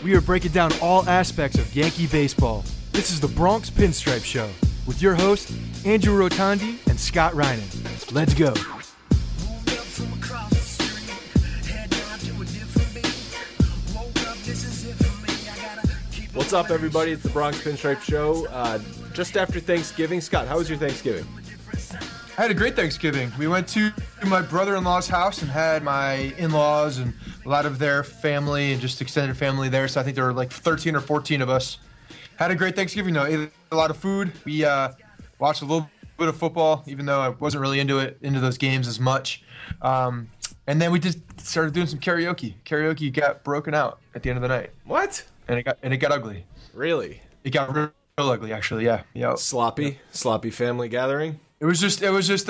We are breaking down all aspects of Yankee baseball. This is the Bronx Pinstripe Show with your hosts, Andrew Rotondi and Scott Reinen. Let's go. What's up, everybody? It's the Bronx Pinstripe Show. Just after Thanksgiving. Scott, how was your Thanksgiving? I had a great Thanksgiving. We went to my brother-in-law's house and had my in-laws and a lot of their family and just extended family there. So I think there were like 13 or 14 of us. Had a great Thanksgiving, though. Ate a lot of food. We watched a little bit of football, even though I wasn't really into those games as much. And then we just started doing some karaoke. Karaoke got broken out at the end of the night. What? And it got ugly. Really? It got real ugly, actually. Yeah. Sloppy family gathering. It was just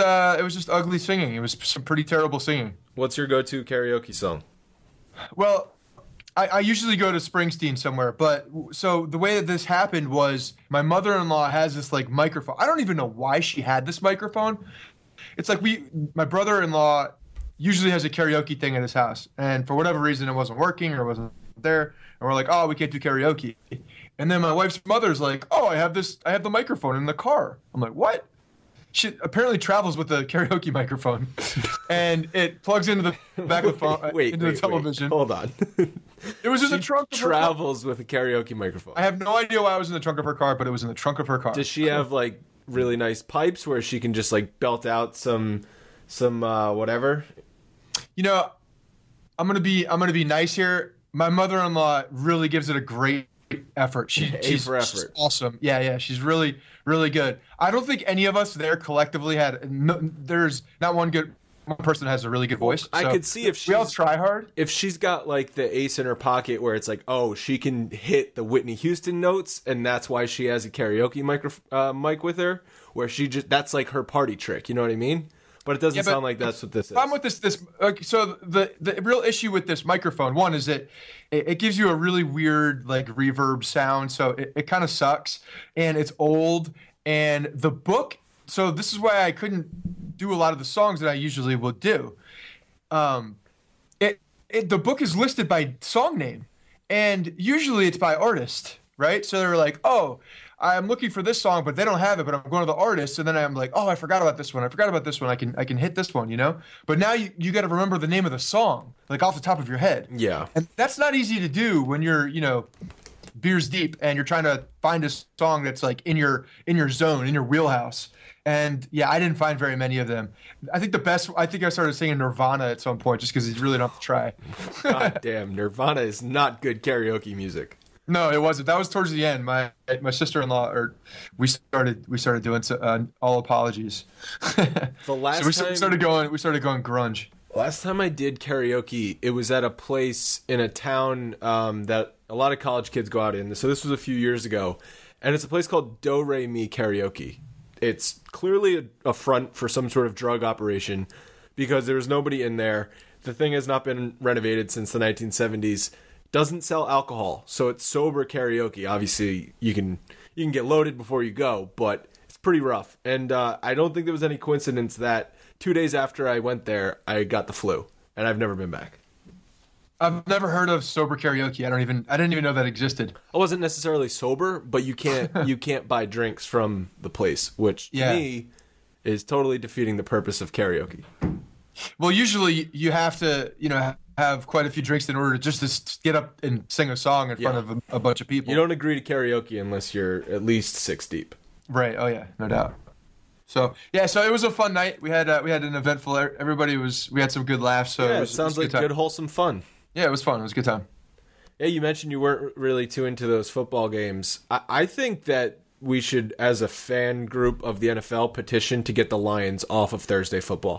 ugly singing. It was some pretty terrible singing. What's your go-to karaoke song? Well, I usually go to Springsteen somewhere, but so the way that this happened was my mother-in-law has this like microphone. I don't even know why she had this microphone. It's like my brother-in-law usually has a karaoke thing at his house, and for whatever reason it wasn't working or wasn't there, and we're like, oh, we can't do karaoke. And then my wife's mother's like, oh, I have the microphone in the car. I'm like, what? She apparently travels with a karaoke microphone, and it plugs into the back of the phone, into the television. Hold on. It was in the trunk of her car. Travels with a karaoke microphone. I have no idea why I was in the trunk of her car, but it was in the trunk of her car. Does she have like really nice pipes where she can just like belt out some whatever? You know, I'm gonna be nice here. My mother-in-law really gives it a great effort. She's awesome. Yeah. She's really, really good. I don't think any of us there collectively there's not one person has a really good voice. I could see if we all try hard. If she's got like the ace in her pocket where it's like, oh, she can hit the Whitney Houston notes, and that's why she has a karaoke mic with her, where that's like her party trick. You know what I mean? But it doesn't sound like that's what this is. I'm with this. So the real issue with this microphone, one, is that it gives you a really weird like reverb sound. So it kind of sucks, and it's old. And the book. So this is why I couldn't do a lot of the songs that I usually will do. The book is listed by song name, and usually it's by artist, right? So they're like, oh, I'm looking for this song, but they don't have it, but I'm going to the artist, and then I'm like, oh, I forgot about this one. I can hit this one, you know? But now you got to remember the name of the song, like off the top of your head. Yeah. And that's not easy to do when you're, beers deep and you're trying to find a song that's like in your zone, in your wheelhouse. And yeah, I didn't find very many of them. I think I started singing Nirvana at some point just because you really don't have to try. God damn, Nirvana is not good karaoke music. No, it wasn't. That was towards the end. My sister-in-law, we started doing all apologies. We started going grunge. Last time I did karaoke, it was at a place in a town that a lot of college kids go out in. So this was a few years ago, and it's a place called Do Re Mi Karaoke. It's clearly a front for some sort of drug operation because there was nobody in there. The thing has not been renovated since the 1970s. Doesn't sell alcohol, so it's sober karaoke. Obviously, you can get loaded before you go, but it's pretty rough. And I don't think there was any coincidence that 2 days after I went there, I got the flu, and I've never been back. I've never heard of sober karaoke. I didn't even know that existed. I wasn't necessarily sober, but you can't buy drinks from the place, which to me is totally defeating the purpose of karaoke. Well, usually you have to, have quite a few drinks in order to get up and sing a song in front of a bunch of people. You don't agree to karaoke unless you're at least 6 deep. Right. Oh yeah, no doubt. So it was a fun night. We had an eventful. We had some good laughs. So it sounds like good wholesome fun. Yeah, it was fun. It was a good time. Yeah, you mentioned you weren't really too into those football games. I think that we should, as a fan group of the NFL, petition to get the Lions off of Thanksgiving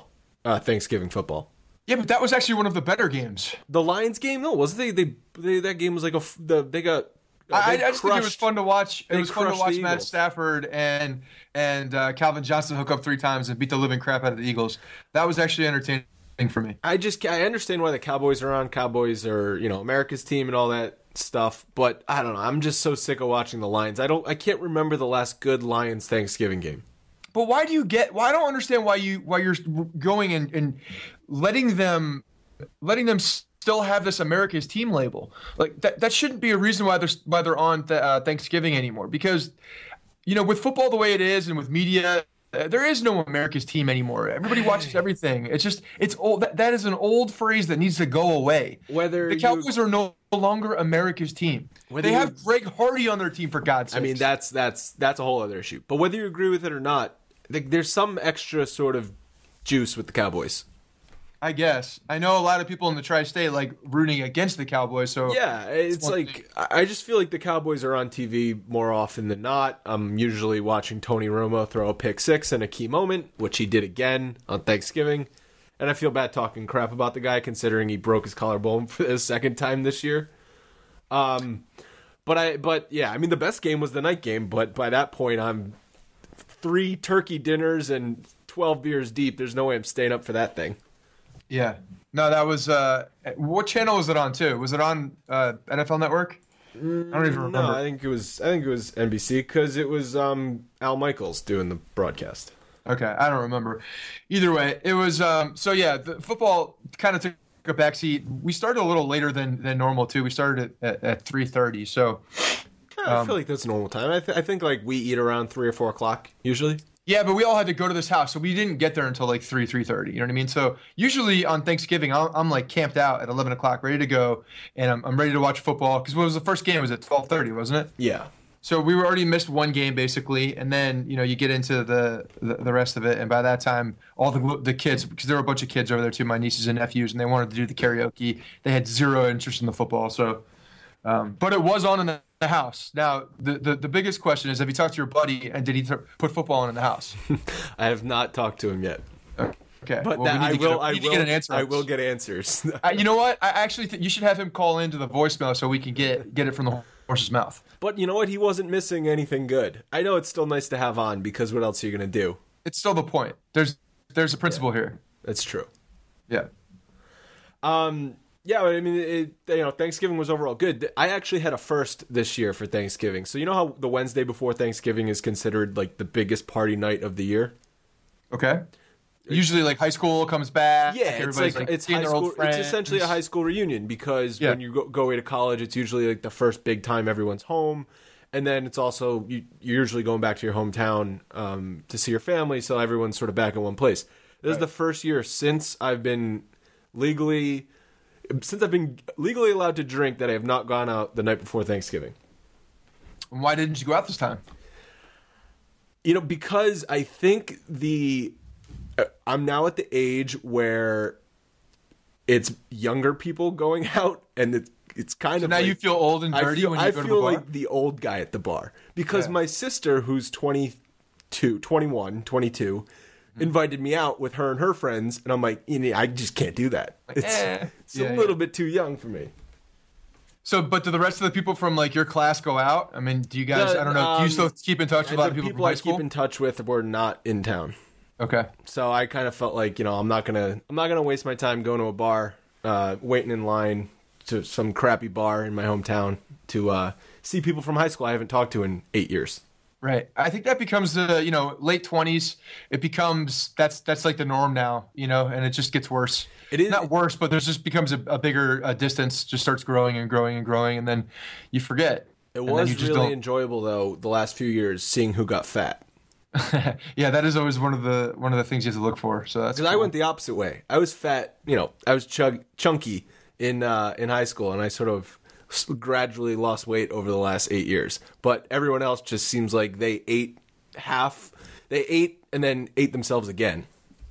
football. Yeah, but that was actually one of the better games. The Lions game, though, wasn't they? That game was like they got. I just think it was fun to watch. It was fun to watch Matt Stafford and Calvin Johnson hook up 3 times and beat the living crap out of the Eagles. That was actually entertaining for me. I understand why the Cowboys are on. Cowboys are America's team and all that stuff, but I don't know. I'm just so sick of watching the Lions. I can't remember the last good Lions Thanksgiving game. But why I don't understand why you're going and letting them still have this America's team label. Like that shouldn't be a reason why they're on Thanksgiving anymore. Because, with football the way it is and with media, there is no America's team anymore. Everybody watches everything. It's old. That is an old phrase that needs to go away. The Cowboys are no longer America's team. They have Greg Hardy on their team, for God's sake. I mean, that's a whole other issue. But whether you agree with it or not, there's some extra sort of juice with the Cowboys. I guess. I know a lot of people in the tri-state like rooting against the Cowboys. So yeah, it's like I just feel like the Cowboys are on TV more often than not. I'm usually watching Tony Romo throw a pick six in a key moment, which he did again on Thanksgiving. And I feel bad talking crap about the guy considering he broke his collarbone for the second time this year. But yeah, I mean the best game was the night game, but by that point I'm 3 turkey dinners and 12 beers deep. There's no way I'm staying up for that thing. Yeah. No, that was what channel was it on too? Was it on NFL Network? I don't even remember. No, I think it was NBC because it was Al Michaels doing the broadcast. Okay, I don't remember. Either way, it was so yeah, the football kind of took a backseat. We started a little later than normal too. We started at 3:30. So I feel like that's normal time. I think like we eat around 3 or 4 o'clock usually. Yeah, but we all had to go to this house, so we didn't get there until like 3:30. You know what I mean? So usually on Thanksgiving, I'm like camped out at 11 o'clock, ready to go, and I'm ready to watch football. Because what was the first game? It was at 12:30, wasn't it? Yeah. So we were already missed one game basically, and then you get into the rest of it, and by that time, all the kids, because there were a bunch of kids over there too, my nieces and nephews, and they wanted to do the karaoke. They had zero interest in the football, so. But it was on in the house. Now, the biggest question is, have you talked to your buddy, and did he put football on in the house? I have not talked to him yet. Okay. But well, I will get answers. You know what? I actually think you should have him call into the voicemail so we can get it from the horse's mouth. But you know what? He wasn't missing anything good. I know it's still nice to have on because what else are you going to do? It's still the point. There's a principle here. That's true. Yeah. Yeah, I mean, Thanksgiving was overall good. I actually had a first this year for Thanksgiving. So you know how the Wednesday before Thanksgiving is considered like the biggest party night of the year? Okay. Usually, like high school comes back. Yeah, it's high school. It's essentially a high school reunion because when you go away to college, it's usually like the first big time everyone's home, and then it's also you're usually going back to your hometown to see your family, so everyone's sort of back in one place. This is the first year since I've been legally allowed to drink that I have not gone out the night before Thanksgiving. Why didn't you go out this time? Because I think I'm now at the age where it's younger people going out, and it's kind of now like, you feel old and dirty when you go to the bar? I feel like the old guy at the bar because my sister, who's 21, 22, invited me out with her and her friends, and I'm like, I just can't do that. It's a little bit too young for me. So, but do the rest of the people from like your class go out? I mean, do you guys? I don't know. Do you still keep in touch with a lot of people from high school? I keep in touch with were not in town. Okay. So I kind of felt like I'm not gonna waste my time going to a bar, waiting in line to some crappy bar in my hometown to see people from high school I haven't talked to in 8 years. Right. I think that becomes the late 20s. It becomes that's like the norm now, and it just gets worse. It is not worse, but there's just becomes a bigger distance. Just starts growing and growing and growing, and then you forget. It was really enjoyable though the last few years seeing who got fat. Yeah, that is always one of the things you have to look for. So that's because I went the opposite way. I was fat. I was chunky in high school, and I sort of gradually lost weight over the last 8 years. But everyone else just seems like they ate and then ate themselves again.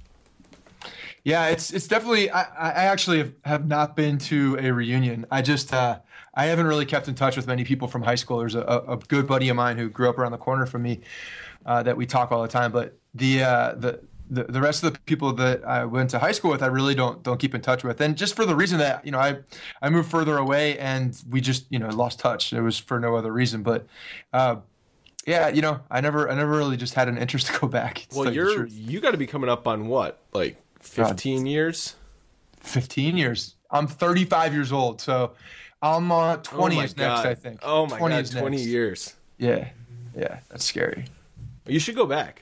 Yeah, it's definitely. I actually have not been to a reunion. I just I haven't really kept in touch with many people from high school. There's a good buddy of mine who grew up around the corner from me that we talk all the time. But the rest of the people that I went to high school with, I really don't keep in touch with, and just for the reason that I moved further away, and we just lost touch. It was for no other reason, but. Yeah, I never really just had an interest to go back. Well, you got to be coming up on what, like 15 years? 15 years. I'm 35 years old, so I'm 20 is next, I think. Oh my God, 20 years. Yeah, that's scary. You should go back.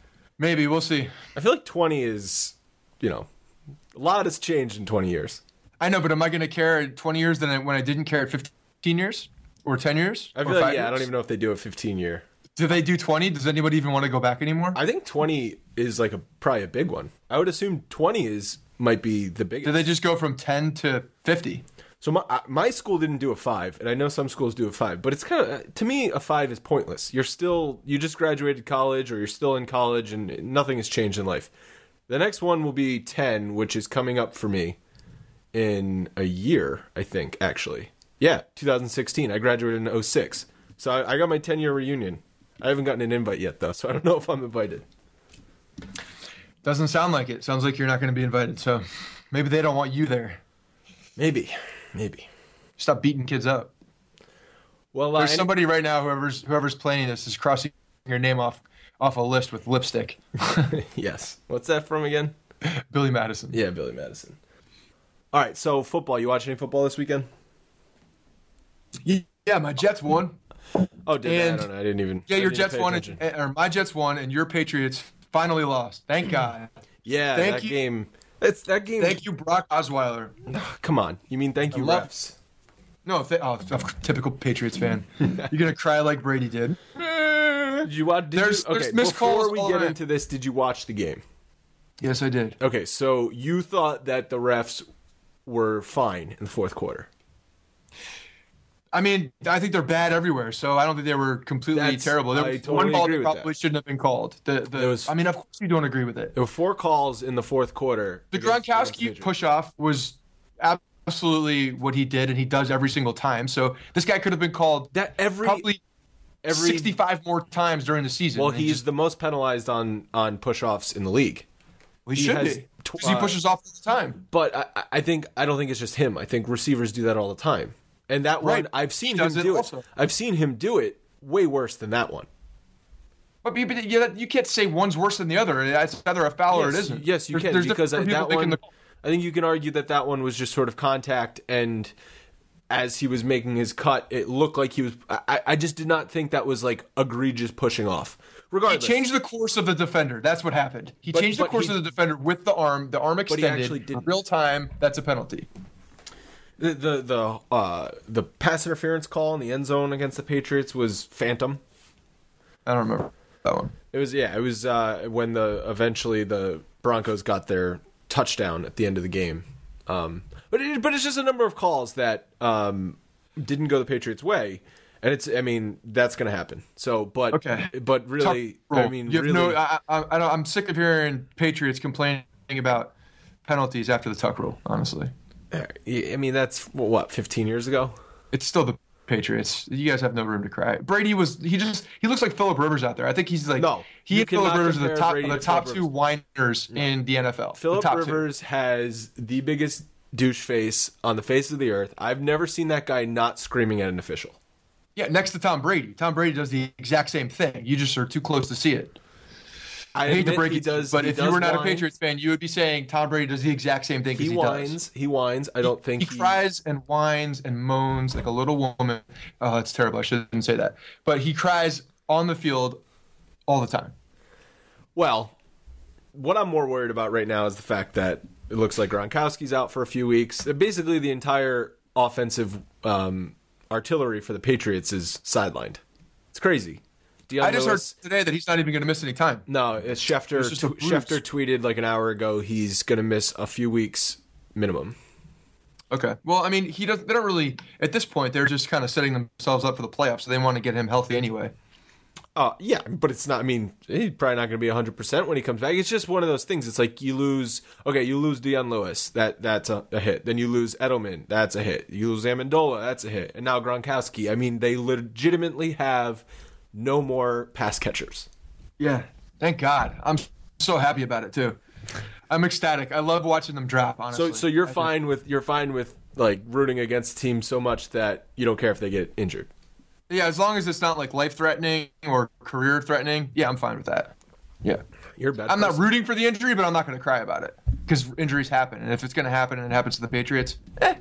Maybe, we'll see. I feel like 20 is, a lot has changed in 20 years. I know, but am I going to care at 20 years than when I didn't care at 15 years or 10 years? I feel or like, 5 I don't years? even know if they do a 15-year. Do they do 20? Does anybody even want to go back anymore? I think 20 is like probably a big one. I would assume 20 might be the biggest. Do they just go from 10 to 50? So my school didn't do a 5, and I know some schools do a 5, but it's kind of, to me, a 5 is pointless. You just graduated college, or you're still in college, and nothing has changed in life. The next one will be 10, which is coming up for me in a year, I think, actually. Yeah, 2016. I graduated in 06. So I got my 10-year reunion. I haven't gotten an invite yet, though, so I don't know if I'm invited. Doesn't sound like it. Sounds like you're not going to be invited. So maybe they don't want you there. Maybe. Stop beating kids up. Well, There's somebody right now, whoever's playing this is crossing your name off a list with lipstick. Yes. What's that from again? Billy Madison. Yeah, Billy Madison. All right, so football. You watch any football this weekend? Yeah, my Jets won. Oh, did I? I don't know. I didn't even. Yeah, I your didn't Jets pay won, attention. or my Jets won, and your Patriots finally lost. Thank God. Yeah, Thank that you. game. It's that game. Thank you, Brock Osweiler. Come on. You mean thank you, refs? No, typical Patriots fan. You're gonna cry like Brady did. Did you watch? There's okay, missed calls before we all get night. into this, did you watch the game? Yes, I did. Okay, so you thought that the refs were fine in the fourth quarter. I mean, I think they're bad everywhere, so I don't think they were completely terrible. There I was totally one call agree that with probably that. shouldn't have been called. I mean, of course you don't agree with it. There were 4 calls in the fourth quarter. The against Gronkowski Patriots. push-off was absolutely what he did, and he does every single time. So this guy could have been called probably 65 more times during the season. Well, and he's just- the most penalized on push-offs in the league. he should has be. 'Cause he pushes off all the time. But I don't think it's just him. I think receivers do that all the time. And that Right. one, I've seen He him does it do it. also. I've seen him do it way worse than that one. But you can't say one's worse than the other. It's either a foul or it Yes, isn't. yes, you can, There's because different that people making one, I think you can argue that one was just sort of contact, and as he was making his cut, it looked like he was. I just did not think that was like egregious pushing off. He Regardless, changed the course of the defender. That's what happened. He But- changed the but course he- of the defender with the arm he extended. actually didn't. Real time. That's a penalty. the pass interference call in the end zone against the Patriots was phantom. I don't remember that one. It was when eventually the Broncos got their touchdown at the end of the game. But it's just a number of calls that didn't go the Patriots' way, and that's going to happen. So, but really, Tuck really, rule. I'm sick of hearing Patriots complaining about penalties after the Tuck rule. Honestly, that's what 15 years ago. it's still the Patriots. You guys have no room to cry. Brady he looks like Phillip Rivers out there. I think he's like he you and Phillip cannot Rivers are compare Brady the to top Phillip two whiners in the NFL. Phillip The top Rivers has the biggest douche face on the face of the earth. I've never seen that guy not screaming at an official. Yeah, next to Tom Brady. Tom Brady does the exact same thing. You just are too close to see it. I hate to break it, but if you were not a Patriots fan, you would be saying Tom Brady does the exact same thing. He whines. He whines. I don't think he cries and whines and moans like a little woman. Oh, that's terrible. I shouldn't say that. But he cries on the field all the time. Well, what I'm more worried about right now is the fact that it looks like Gronkowski's out for a few weeks. Basically, the entire offensive artillery for the Patriots is sidelined. It's crazy. I just heard today that he's not even going to miss any time. No, it's Schefter. Schefter tweeted like an hour ago he's going to miss a few weeks minimum. Okay. Well, I mean, they don't really at this point. They're just kind of setting themselves up for the playoffs, so they want to get him healthy anyway. Yeah, but it's not. I mean, he's probably not going to be 100% when he comes back. It's just one of those things. It's like you lose Deion Lewis. That's a hit. Then you lose Edelman. That's a hit. You lose Amendola. That's a hit. And now Gronkowski. I mean, they legitimately have no more pass catchers. Yeah. Thank God. I'm so happy about it too. I'm ecstatic. I love watching them drop. Honestly. So you're fine with like rooting against teams so much that you don't care if they get injured. Yeah, as long as it's not like life-threatening or career-threatening, yeah, I'm fine with that. Yeah. You're bad. I'm not rooting for the injury, but I'm not going to cry about it because injuries happen. And if it's going to happen and it happens to the Patriots,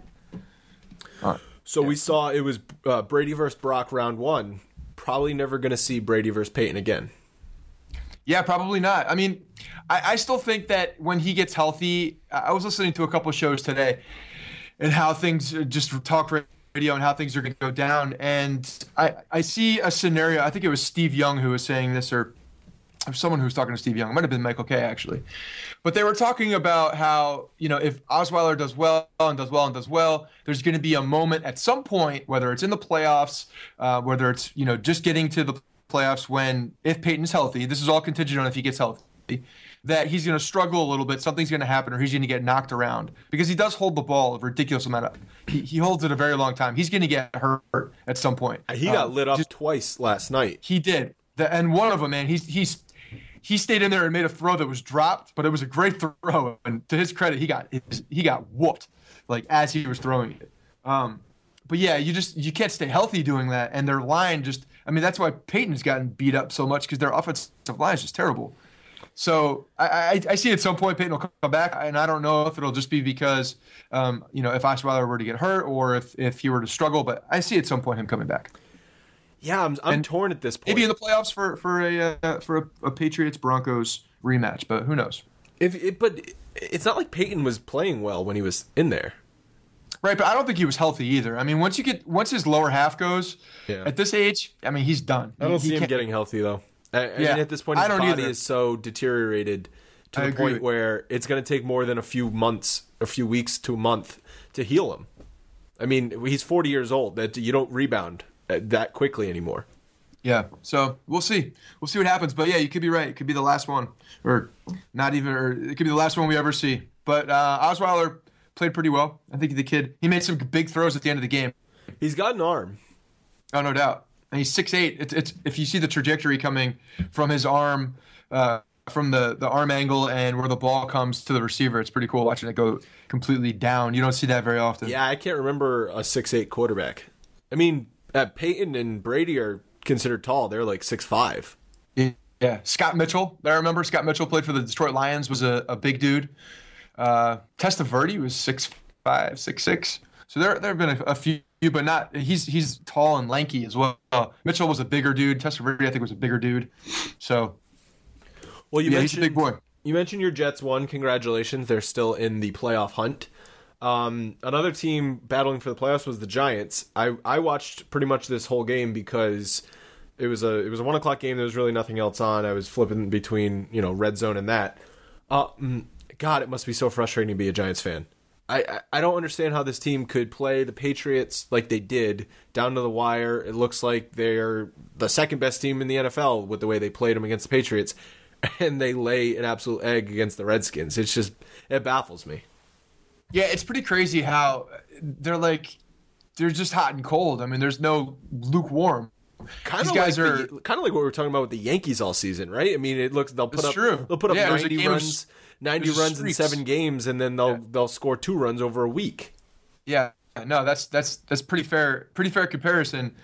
So we saw it was Brady versus Brock round 1. Probably never going to see Brady versus Peyton again. Yeah, probably not. I mean, I still think that when he gets healthy, I was listening to a couple of shows today, and how things just talk radio and how things are going to go down. And I see a scenario. I think it was Steve Young who was saying this, or someone who was talking to Steve Young. It might have been Michael Kay, actually. But they were talking about how, if Osweiler does well and does well and does well, there's going to be a moment at some point, whether it's in the playoffs, whether it's, just getting to the playoffs if Peyton's healthy, this is all contingent on if he gets healthy, that he's going to struggle a little bit, something's going to happen, or he's going to get knocked around. Because he does hold the ball a ridiculous amount of he holds it a very long time. He's going to get hurt at some point. He got lit up twice last night. He did. And one of them, man, he stayed in there and made a throw that was dropped, but it was a great throw. And to his credit, he got whooped, like, as he was throwing it. But yeah, you can't stay healthy doing that. And their line that's why Peyton's gotten beat up so much, because their offensive line is just terrible. So I see at some point Peyton will come back, and I don't know if it'll just be because, if Osweiler were to get hurt or if he were to struggle, but I see at some point him coming back. Yeah, I'm torn at this point. Maybe in the playoffs for a Patriots-Broncos rematch, but who knows? But it's not like Peyton was playing well when he was in there. Right, but I don't think he was healthy either. I mean, once his lower half goes, at this age, he's done. I don't see him getting healthy, though. I mean, at this point, his body is so deteriorated to the point where it's going to take more than a few weeks to a month to heal him. I mean, he's 40 years old. That you don't rebound that quickly anymore. Yeah, so we'll see. We'll see what happens. But yeah, you could be right. It could be the last one, or not even, or it could be the last one we ever see. But Osweiler played pretty well. I think the kid, he made some big throws at the end of the game. He's got an arm. Oh, no doubt. And he's 6'8". It's if you see the trajectory coming from his arm, from the arm angle and where the ball comes to the receiver, it's pretty cool watching it go completely down. You don't see that very often. Yeah, I can't remember a 6'8" quarterback. I mean, Peyton and Brady are considered tall. They're like 6'5". Yeah. Scott Mitchell, I remember. Scott Mitchell played for the Detroit Lions, was a big dude. Testaverde was 6'5", 6'6". So there have been a few, but not. He's tall and lanky as well. Mitchell was a bigger dude. Testaverde, I think, was a bigger dude. So, well, he's a big boy. You mentioned your Jets won. Congratulations, they're still in the playoff hunt. Another team battling for the playoffs was the Giants. I watched pretty much this whole game because it was a 1:00 game. There was really nothing else on. I was flipping between red zone and that. God, it must be so frustrating to be a Giants fan. I don't understand how this team could play the Patriots like they did down to the wire. It looks like they're the second best team in the NFL with the way they played them against the Patriots, and they lay an absolute egg against the Redskins. It baffles me. Yeah, it's pretty crazy how they're just hot and cold. I mean, there's no lukewarm. These guys are kind of like what we were talking about with the Yankees all season, right? I mean, they'll put up 90 runs. 90 runs in 7 games, and then they'll score 2 runs over a week. Yeah, no, that's pretty fair comparison.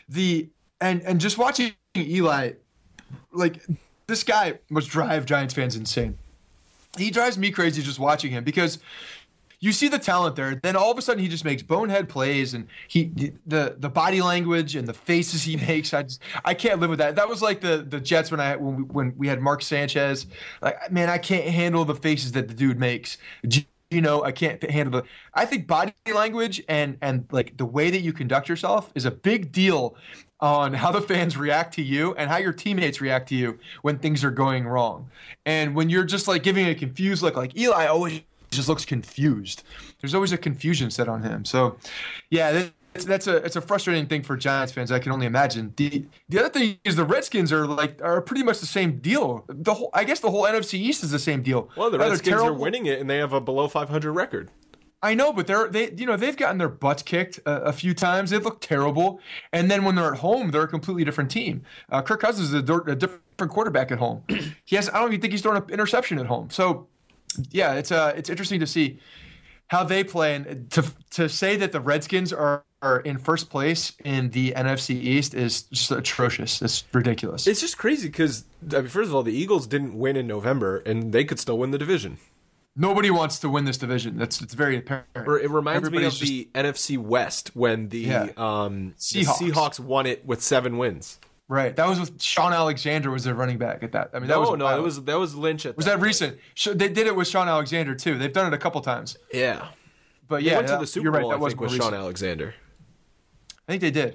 And just watching Eli, like, this guy must drive Giants fans insane. He drives me crazy just watching him because you see the talent there, then all of a sudden he just makes bonehead plays, and the body language and the faces he makes, I can't live with that. That was like the Jets when we had Mark Sanchez. Like, man, I can't handle the faces that the dude makes. I can't handle I think body language and like the way that you conduct yourself is a big deal on how the fans react to you and how your teammates react to you when things are going wrong. And when you're just like giving a confused look, like Eli always just looks confused. There's always a confusion set on him. So, yeah, it's a frustrating thing for Giants fans. I can only imagine. The other thing is the Redskins are pretty much the same deal. I guess the whole NFC East is the same deal. Well, the Redskins are winning it, and they have a below 500 record. I know, but they've gotten their butts kicked a few times. They've looked terrible, and then when they're at home, they're a completely different team. Kirk Cousins is a different quarterback at home. I don't even think he's throwing an interception at home. So. Yeah, it's interesting to see how they play, and to say that the Redskins are in first place in the NFC East is just atrocious. It's ridiculous. It's just crazy because, first of all, the Eagles didn't win in November, and they could still win the division. Nobody wants to win this division. It's very apparent. It reminds me of the NFC West when the Seahawks won it with 7 wins. Right, that was with Sean Alexander was their running back at that. I mean, that was Lynch. Was that recent? They did it with Sean Alexander too. They've done it a couple times. Yeah, But They yeah, went to the Super you're right. Bowl, That I was think, more with Sean recent. Alexander. I think they did.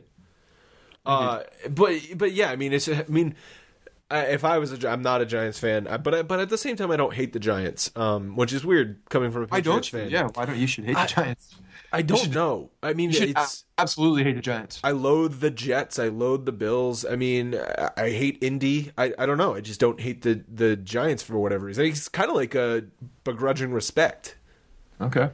But yeah, I mean, if I was I'm not a Giants fan, but at the same time, I don't hate the Giants, which is weird coming from a Why Patriots don't you? fan. Yeah, why don't you should hate the Giants? I don't know. I mean, You should it's absolutely hate the Giants. I loathe the Jets. I loathe the Bills. I mean, I hate Indy. I don't know. I just don't hate the Giants for whatever reason. It's kind of like a begrudging respect. Okay.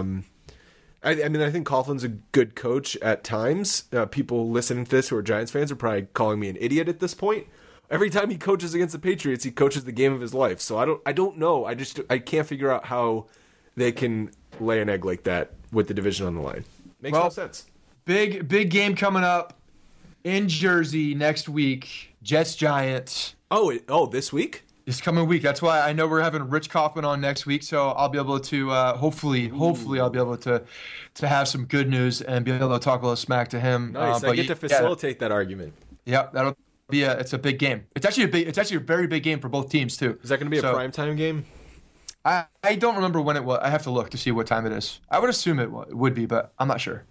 I mean, I think Coughlin's a good coach at times. People listening to this who are Giants fans are probably calling me an idiot at this point. Every time he coaches against the Patriots, he coaches the game of his life. So I don't know. I can't figure out how they can lay an egg like that with the division on the line. Makes no sense. Big game coming up in Jersey next week. Jets Giants. Oh, this week? This coming week. That's why I know we're having Rich Kaufman on next week, so I'll be able to hopefully I'll be able to have some good news and be able to talk a little smack to him. Nice. I get to facilitate that argument. Yeah, that'll be it's a big game. It's actually a very big game for both teams too. Is that going to be a primetime game? I don't remember when it was. I have to look to see what time it is. I would assume it would be, but I'm not sure.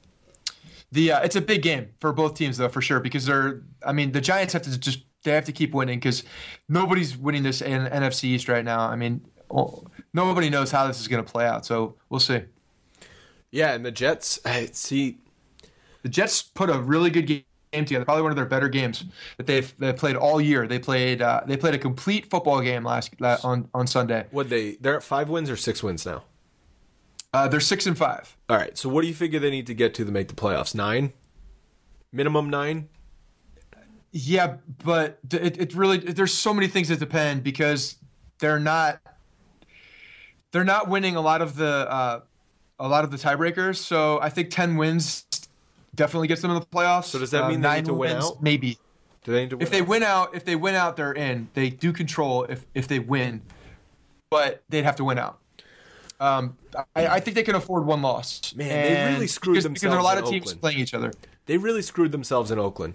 It's a big game for both teams though, for sure, because the Giants have to keep winning because nobody's winning this in NFC East right now. I mean, nobody knows how this is going to play out, so we'll see. Yeah, and the Jets, the Jets put a really good game together, probably one of their better games that they've played all year. They played a complete football game on Sunday. They're at 5 wins or 6 wins now? They're 6-5. All right, so what do you figure they need to get to make the playoffs? 9? Minimum 9? Yeah, but it really there's so many things that depend because they're not winning a lot of the tiebreakers. So I think 10 wins definitely gets them in the playoffs. So does that mean they need to win out? Maybe. Do they need to win? If they win out, they're in. They do control if they win, but they'd have to win out. I think they can afford one loss. Man, they really screwed themselves. Because there are a lot of teams Oakland. playing each other. They really screwed themselves in Oakland.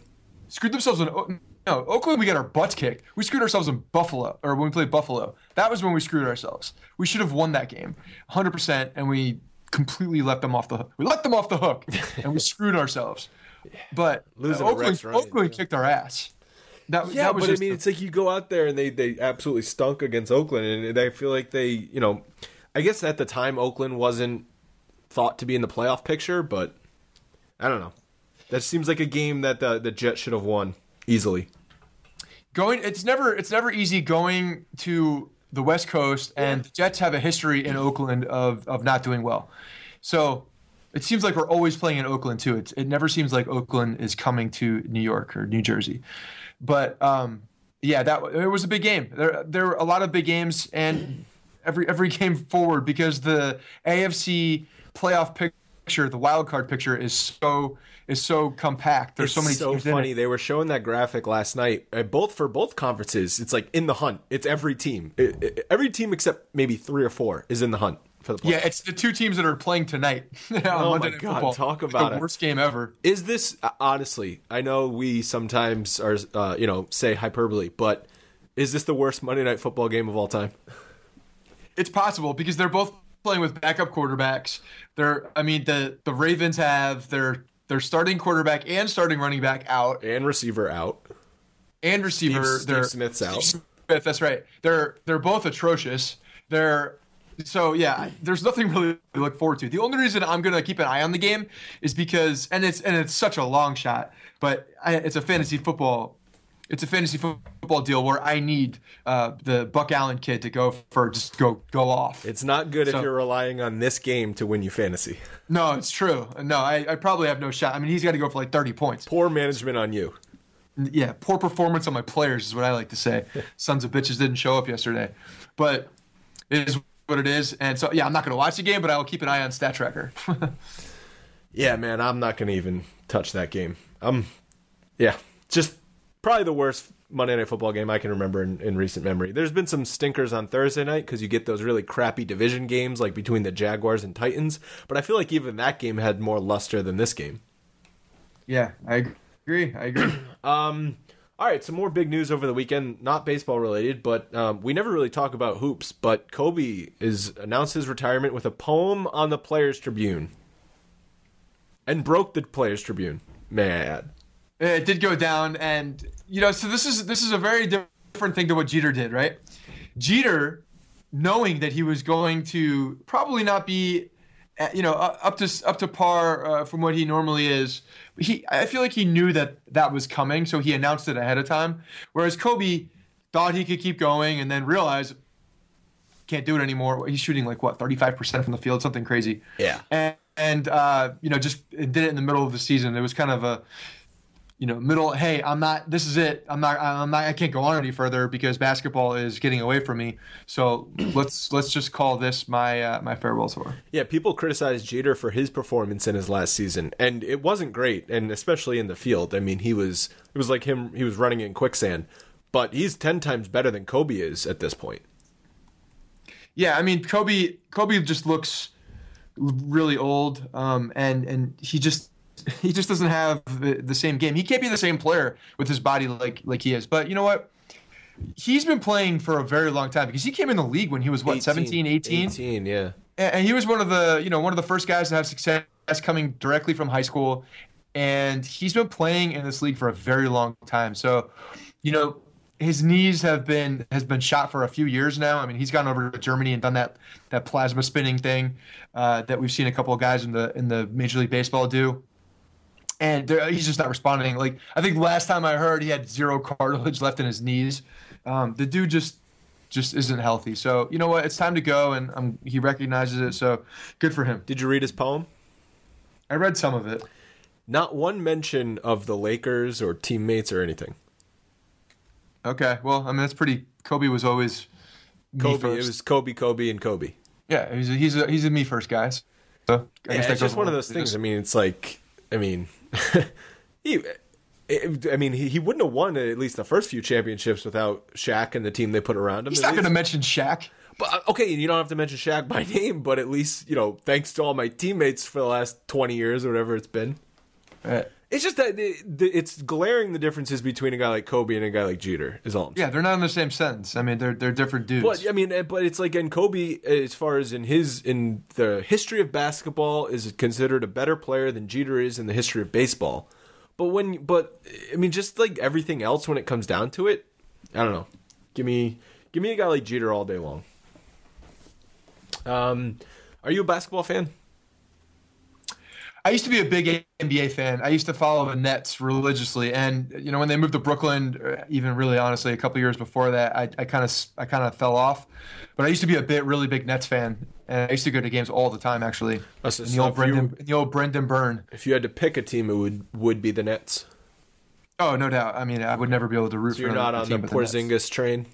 Oakland, we got our butts kicked. We screwed ourselves in Buffalo, or when we played Buffalo. That was when we screwed ourselves. We should have won that game 100%, and we completely let them off the hook. We let them off the hook, and we screwed ourselves. But Oakland kicked our ass. But it's like you go out there and they absolutely stunk against Oakland, and I feel like they, I guess at the time Oakland wasn't thought to be in the playoff picture, but I don't know. That seems like a game that the Jets should have won easily. It's never easy going to the West Coast, and the Jets have a history in Oakland of not doing well. So it seems like we're always playing in Oakland too. It never seems like Oakland is coming to New York or New Jersey. But it was a big game. There were a lot of big games, and every game forward, because the AFC playoff picture, the wild card picture, is so compact. There's so many teams funny. in it. They were showing that graphic last night. For both conferences, it's like in the hunt. It's every team. Every team except maybe 3 or 4 is in the hunt for the playoffs. Yeah, it's the 2 teams that are playing tonight. Oh my God! Football. Talk about the worst game ever. Is this honestly? I know we sometimes are, say hyperbole, but is this the worst Monday Night Football game of all time? It's possible because they're both playing with backup quarterbacks. The Ravens have their starting quarterback and starting running back out, and receiver out, and receiver. Steve Smith's out. Steve Smith, that's right. They're both atrocious. There's nothing really to look forward to. The only reason I'm gonna keep an eye on the game is because, and it's such a long shot, but it's a fantasy football. It's a fantasy football deal where I need the Buck Allen kid to go off. It's not good if you're relying on this game to win you fantasy. No, it's true. No, I probably have no shot. I mean, he's got to go for like 30 points. Poor management on you. Yeah, poor performance on my players is what I like to say. Sons of bitches didn't show up yesterday. But it is what it is. And so, yeah, I'm not going to watch the game, but I will keep an eye on Stat Tracker. Yeah, man, I'm not going to even touch that game. Just probably the worst Monday Night Football game I can remember in recent memory. There's been some stinkers on Thursday night because you get those really crappy division games like between the Jaguars and Titans, but I feel like even that game had more luster than this game. Yeah, I agree. All All right, some more big news over the weekend, not baseball related, but we never really talk about hoops. But Kobe is announced his retirement with a poem on the Players Tribune, and broke the Players Tribune. May I add? It did go down, and so this is a very different thing to what Jeter did, right? Jeter, knowing that he was going to probably not be, up to par from what he normally is. I feel like he knew that was coming, so he announced it ahead of time. Whereas Kobe thought he could keep going and then realized can't do it anymore. He's shooting 35% from the field, something crazy. Yeah. And just did it in the middle of the season. It was kind of a middle. Hey, this is it. I can't go on any further because basketball is getting away from me. So let's just call this my farewell tour. Yeah, people criticized Jeter for his performance in his last season, and it wasn't great, and especially in the field. I mean, it was like he was running in quicksand, but he's 10 times better than Kobe is at this point. Yeah, I mean, Kobe just looks really old, and he just doesn't have the same game. He can't be the same player with his body like he is. But you know what? He's been playing for a very long time because he came in the league when he was 17, 18? 18, yeah. And he was one of the first guys to have success coming directly from high school. And he's been playing in this league for a very long time. So, his knees has been shot for a few years now. I mean, he's gone over to Germany and done that plasma spinning thing that we've seen a couple of guys in the Major League Baseball do. And he's just not responding. I think last time I heard, he had 0 cartilage left in his knees. The dude just isn't healthy. So you know what? It's time to go, and he recognizes it. So good for him. Did you read his poem? I read some of it. Not one mention of the Lakers or teammates or anything. Okay, well, I mean that's pretty. Kobe was always Kobe. Me first. It was Kobe, and Kobe. Yeah, he's a me first guy. So I guess it's just one of those things. I mean, it's he wouldn't have won at least the first few championships without Shaq and the team they put around him. He's not going to mention Shaq. But okay, you don't have to mention Shaq by name, but at least thanks to all my teammates for the last 20 years or whatever it's been. Right. It's just that it's glaring the differences between a guy like Kobe and a guy like Jeter is all I'm saying. Yeah, they're not in the same sentence. I mean, they're different dudes. But I mean, it's like, and Kobe, as far as in the history of basketball, is considered a better player than Jeter is in the history of baseball. But I mean, just like everything else, when it comes down to it, I don't know. Give me a guy like Jeter all day long. Are you a basketball fan? I used to be a big NBA fan. I used to follow the Nets religiously, and when they moved to Brooklyn, even really honestly, a couple years before that, I kind of fell off. But I used to be really big Nets fan, and I used to go to games all the time. Actually, in the old Brendan Byrne. If you had to pick a team, it would be the Nets. Oh, no doubt. I mean, I would never be able to root for. You're not on the Porzingis train.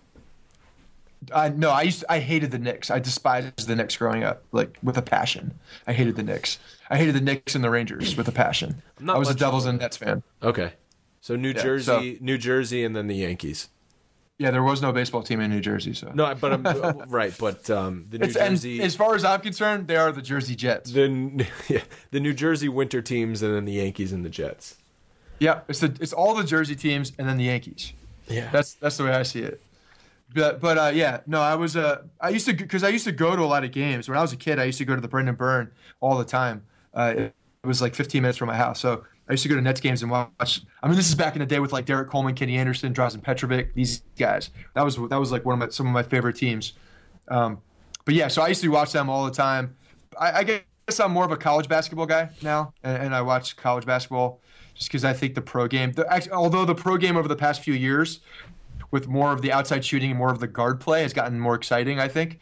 No, I hated the Knicks. I despised the Knicks growing up, with a passion. I hated the Knicks. I hated the Knicks and the Rangers with a passion. I was a Devils and Nets fan. Okay, so New Jersey, and then the Yankees. Yeah, there was no baseball team in New Jersey, so no. But I'm right. But the New Jersey. As far as I'm concerned, they are the Jersey Jets. The New Jersey winter teams, and then the Yankees and the Jets. Yeah, it's all the Jersey teams and then the Yankees. Yeah, that's the way I see it. But yeah, no, I used to go to a lot of games when I was a kid. I used to go to the Brendan Byrne all the time. It was 15 minutes from my house, so I used to go to Nets games and watch. I mean, this is back in the day with Derek Coleman, Kenny Anderson, Drazen Petrovic, these guys. That was some of my favorite teams. But yeah, so I used to watch them all the time. I guess I'm more of a college basketball guy now, and I watch college basketball just because I think the pro game, although the pro game over the past few years, with more of the outside shooting and more of the guard play, has gotten more exciting, I think.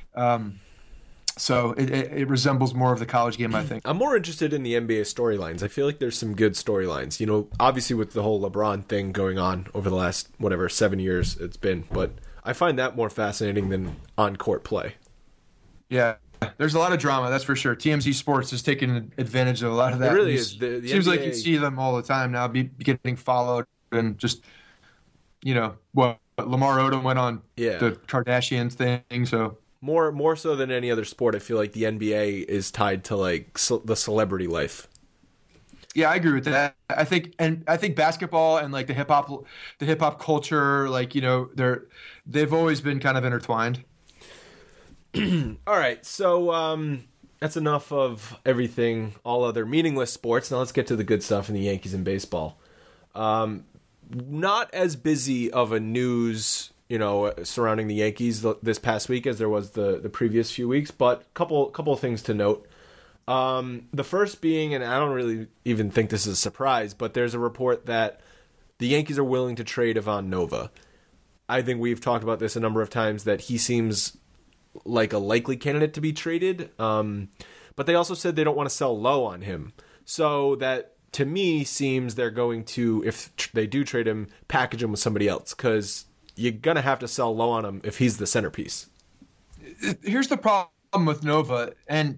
So it resembles more of the college game, I think. I'm more interested in the NBA storylines. I feel like there's some good storylines. Obviously with the whole LeBron thing going on over the last, 7 years it's been. But I find that more fascinating than on-court play. Yeah. There's a lot of drama, that's for sure. TMZ Sports has taken advantage of a lot of that. It really is. The seems NBA... like you see them all the time now, be getting followed and just, Lamar Odom went on the Kardashians thing, so... More so than any other sport, I feel like the NBA is tied to the celebrity life. Yeah, I agree with that. I think basketball and like the hip hop culture, like, you know, they've always been kind of intertwined. All right, so that's enough of everything, all other meaningless sports. Now let's get to the good stuff in the Yankees and baseball. Not as busy of a news, you know, surrounding the Yankees this past week as there was the previous few weeks, but couple of things to note. The first being, and I don't really even think this is a surprise, but there's a report that the Yankees are willing to trade Ivan Nova. I think we've talked about this a number of times, that he seems like a likely candidate to be traded. But they also said they don't want to sell low on him. So that, to me, seems they're going to, if they do trade him, package him with somebody else, because you're going to have to sell low on him if he's the centerpiece. Here's the problem with Nova, and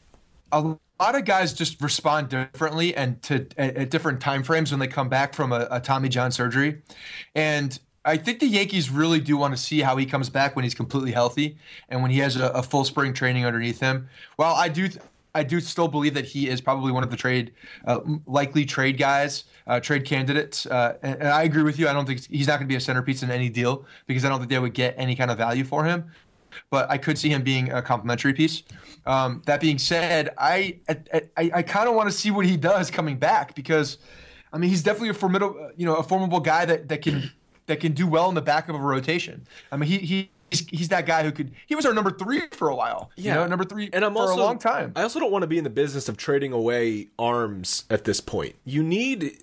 a lot of guys just respond differently and at different time frames when they come back from a Tommy John surgery. And I think the Yankees really do want to see how he comes back when he's completely healthy and when he has a full spring training underneath him. Well, I do still believe that he is probably one of the likely trade guys, trade candidates. And I agree with you. I don't think he's not going to be a centerpiece in any deal, because I don't think they would get any kind of value for him. But I could see him being a complimentary piece. That being said, I kind of want to see what he does coming back, because, I mean, he's definitely a formidable guy that can do well in the back of a rotation. I mean, he's that guy he was our number 3 for a while. Yeah, you know, number 3 and for a long time. I also don't want to be in the business of trading away arms at this point. You need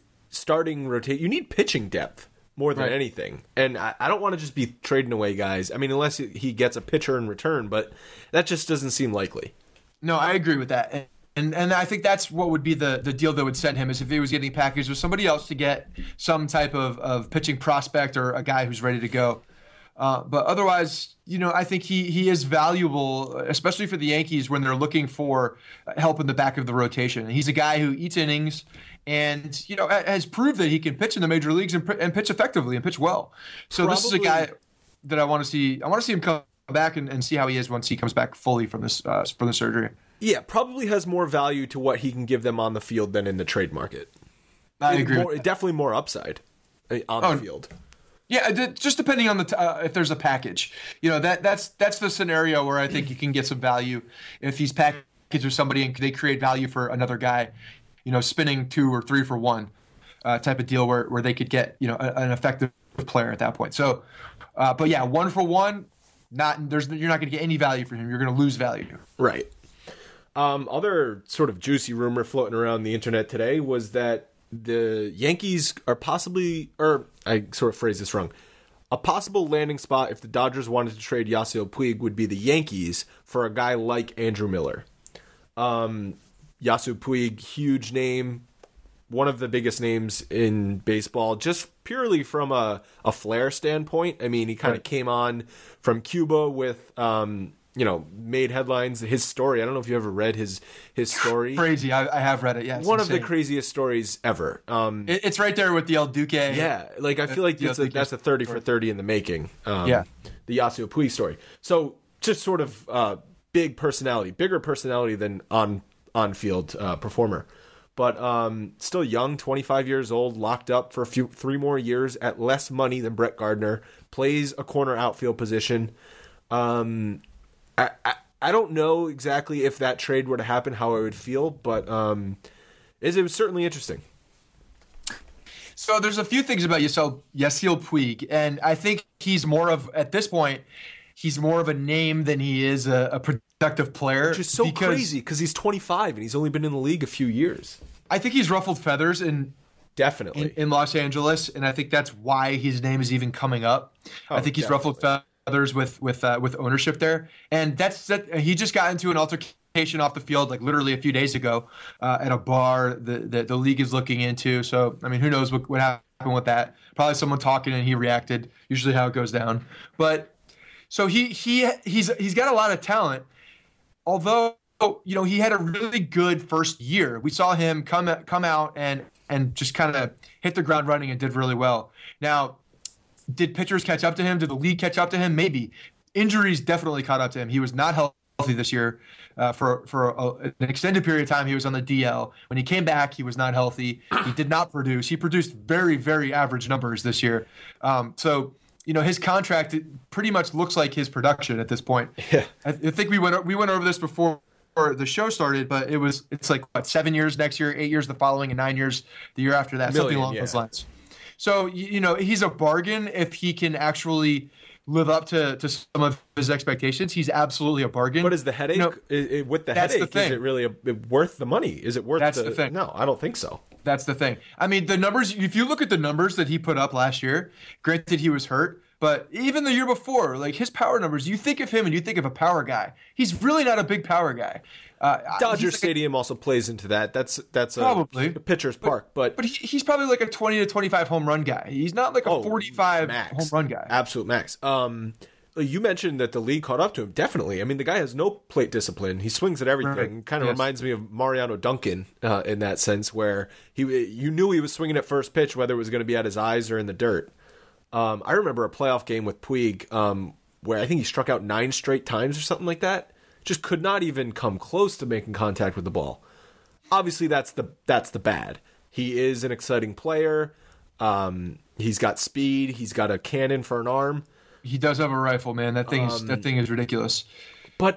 you need pitching depth more than anything. And I don't want to just be trading away guys. I mean, unless he gets a pitcher in return, but that just doesn't seem likely. No, I agree with that. And I think that's what would be the deal that would send him, is if he was getting packaged with somebody else to get some type of pitching prospect or a guy who's ready to go. But otherwise, you know, I think he is valuable, especially for the Yankees when they're looking for help in the back of the rotation. He's a guy who eats innings and, you know, has proved that he can pitch in the major leagues and pitch effectively and pitch well. So This is a guy that I want to see. I want to see him come back and see how he is once he comes back fully from the surgery. Yeah, probably has more value to what he can give them on the field than in the trade market. I agree. Definitely more upside on the field. Yeah, just depending on if there's a package. You know, that's the scenario where I think you can get some value if he's packaged with somebody and they create value for another guy. You know, spinning 2 or 3 for 1 type of deal where they could get, you know, an effective player at that point. So, but yeah, 1 for 1, you're not going to get any value for him. You're going to lose value. Right. Other sort of juicy rumor floating around the internet today was that the Yankees are possibly, or I sort of phrased this wrong, a possible landing spot if the Dodgers wanted to trade Yasiel Puig would be the Yankees for a guy like Andrew Miller. Yasiel Puig, huge name, one of the biggest names in baseball, just purely from a flair standpoint. I mean, he kind of came on from Cuba with, made headlines. His story, I don't know if you ever read his story. Crazy. I have read it, yeah. One of the craziest stories ever. It's right there with the El Duque. Yeah, like I feel like that's a 30 for 30 in the making. The Yasiel Puig story. So just sort of bigger personality than on-field performer. But still young, 25 years old, locked up for 3 more years at less money than Brett Gardner, plays a corner outfield position. I don't know exactly if that trade were to happen, how I would feel, but it was certainly interesting. So there's a few things about Yasiel Puig, and I think at this point, he's more of a name than he is a productive player. Which is so crazy, because he's 25 and he's only been in the league a few years. I think he's ruffled feathers definitely in Los Angeles, and I think that's why his name is even coming up. I think he's ruffled feathers with ownership there, and he just got into an altercation off the field like literally a few days ago at a bar the league is looking into. So I mean, who knows what happened with that? Probably someone talking and he reacted. Usually how it goes down. But so he's got a lot of talent, although you know he had a really good first year. We saw him come out and just kind of hit the ground running and did really well. Now, did pitchers catch up to him? Did the league catch up to him? Maybe. Injuries definitely caught up to him. He was not this year. For an extended period of time, he was on the DL. When he came back, he was not healthy. He did not produce. He produced very, very average numbers this year. So his contract pretty much looks like his production at this point. Yeah. I think we went over this before the show started, but it's like 7 years next year, 8 years the following, and 9 years the year after that, something along those lines. So he's a bargain if he can actually live up to some of his expectations. He's absolutely a bargain. But is the headache with the headache? Is it really worth the money? Is it worth? That's the thing. No, I don't think so. That's the thing. I mean, the numbers. If you look at the numbers that he put up last year, granted he was hurt, but even the year before, like his power numbers, you think of him and you think of a power guy. He's really not a big power guy. Dodger Stadium also plays into that. That's probably a pitcher's park, but he's probably like a 20 to 25 home run guy. He's not like a 45 home run guy. Absolute max. You mentioned that the league caught up to him. Definitely. I mean, the guy has no plate discipline. He swings at everything. Right. Kind of reminds me of Mariano Duncan in that sense, where you knew he was swinging at first pitch, whether it was going to be at his eyes or in the dirt. I remember a playoff game with Puig where I think he struck out 9 straight times or something like that. Just could not even come close to making contact with the ball. Obviously, that's the bad. He is an exciting player. He's got speed. He's got a cannon for an arm. He does have a rifle, man. That thing is ridiculous. But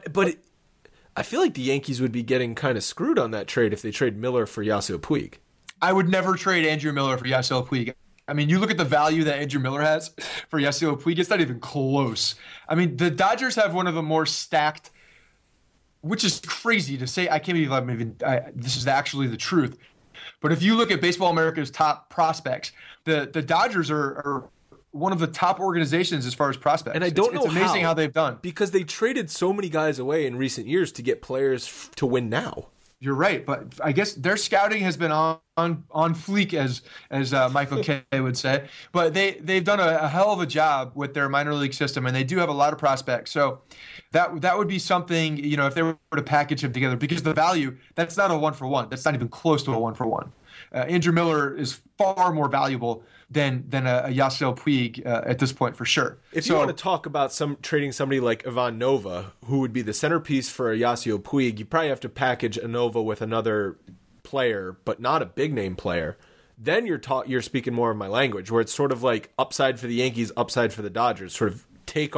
I feel like the Yankees would be getting kind of screwed on that trade if they trade Miller for Yasiel Puig. I would never trade Andrew Miller for Yasiel Puig. I mean, you look at the value that Andrew Miller has for Yasiel Puig, it's not even close. I mean, the Dodgers have one of the more stacked, which is crazy to say. I can't believe this is actually the truth. But if you look at Baseball America's top prospects, the Dodgers are one of the top organizations as far as prospects. And I don't know it's amazing how they've done. Because they traded so many guys away in recent years to get players to win now. You're right, but I guess their scouting has been on fleek, as Michael Kay would say. But they've done a hell of a job with their minor league system, and they do have a lot of prospects. So that would be something, if they were to package them together, because the value, that's not a 1-for-1. That's not even close to a 1-for-1. Andrew Miller is far more valuable than a Yasiel Puig at this point, for sure. If you want to talk about trading somebody like Ivan Nova, who would be the centerpiece for a Yasiel Puig, you probably have to package a Nova with another player, but not a big name player. Then you're speaking more of my language, where it's sort of like upside for the Yankees, upside for the Dodgers. Sort of take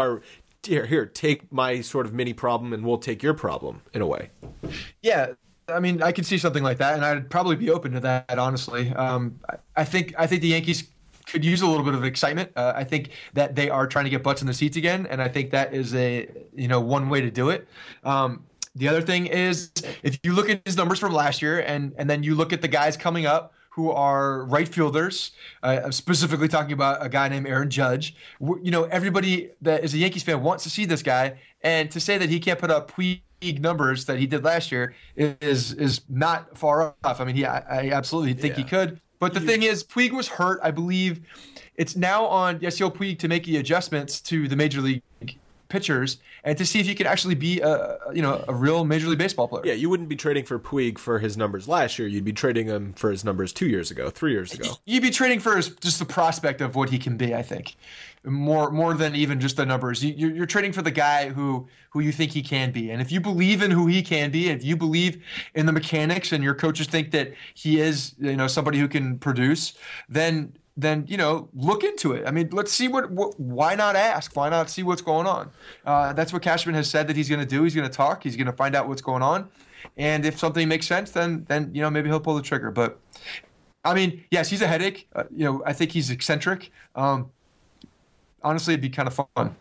my sort of mini problem, and we'll take your problem in a way. Yeah. I mean, I could see something like that, and I'd probably be open to that, honestly. I think the Yankees could use a little bit of excitement. I think that they are trying to get butts in the seats again, and I think that is one way to do it. The other thing is, if you look at his numbers from last year, and then you look at the guys coming up who are right fielders, I'm specifically talking about a guy named Aaron Judge. Everybody that is a Yankees fan wants to see this guy, and to say that he can't put up Puig numbers that he did last year is not far off. I mean, I absolutely think he could. But the thing is, Puig was hurt. I believe it's now on Yasiel Puig to make the adjustments to the major league pitchers and to see if he can actually be a real Major League Baseball player. Yeah, you wouldn't be trading for Puig for his numbers last year. You'd be trading him for his numbers 2 years ago, 3 years ago. You'd be trading for just the prospect of what he can be, I think. More than even just the numbers. You're trading for the guy who you think he can be. And if you believe in who he can be, if you believe in the mechanics and your coaches think that he is somebody who can produce, then look into it. I mean, let's see why not ask? Why not see what's going on? That's what Cashman has said that he's going to do. He's going to talk. He's going to find out what's going on. And if something makes sense, then maybe he'll pull the trigger. But I mean, yes, he's a headache. I think he's eccentric. Honestly, it'd be kind of fun.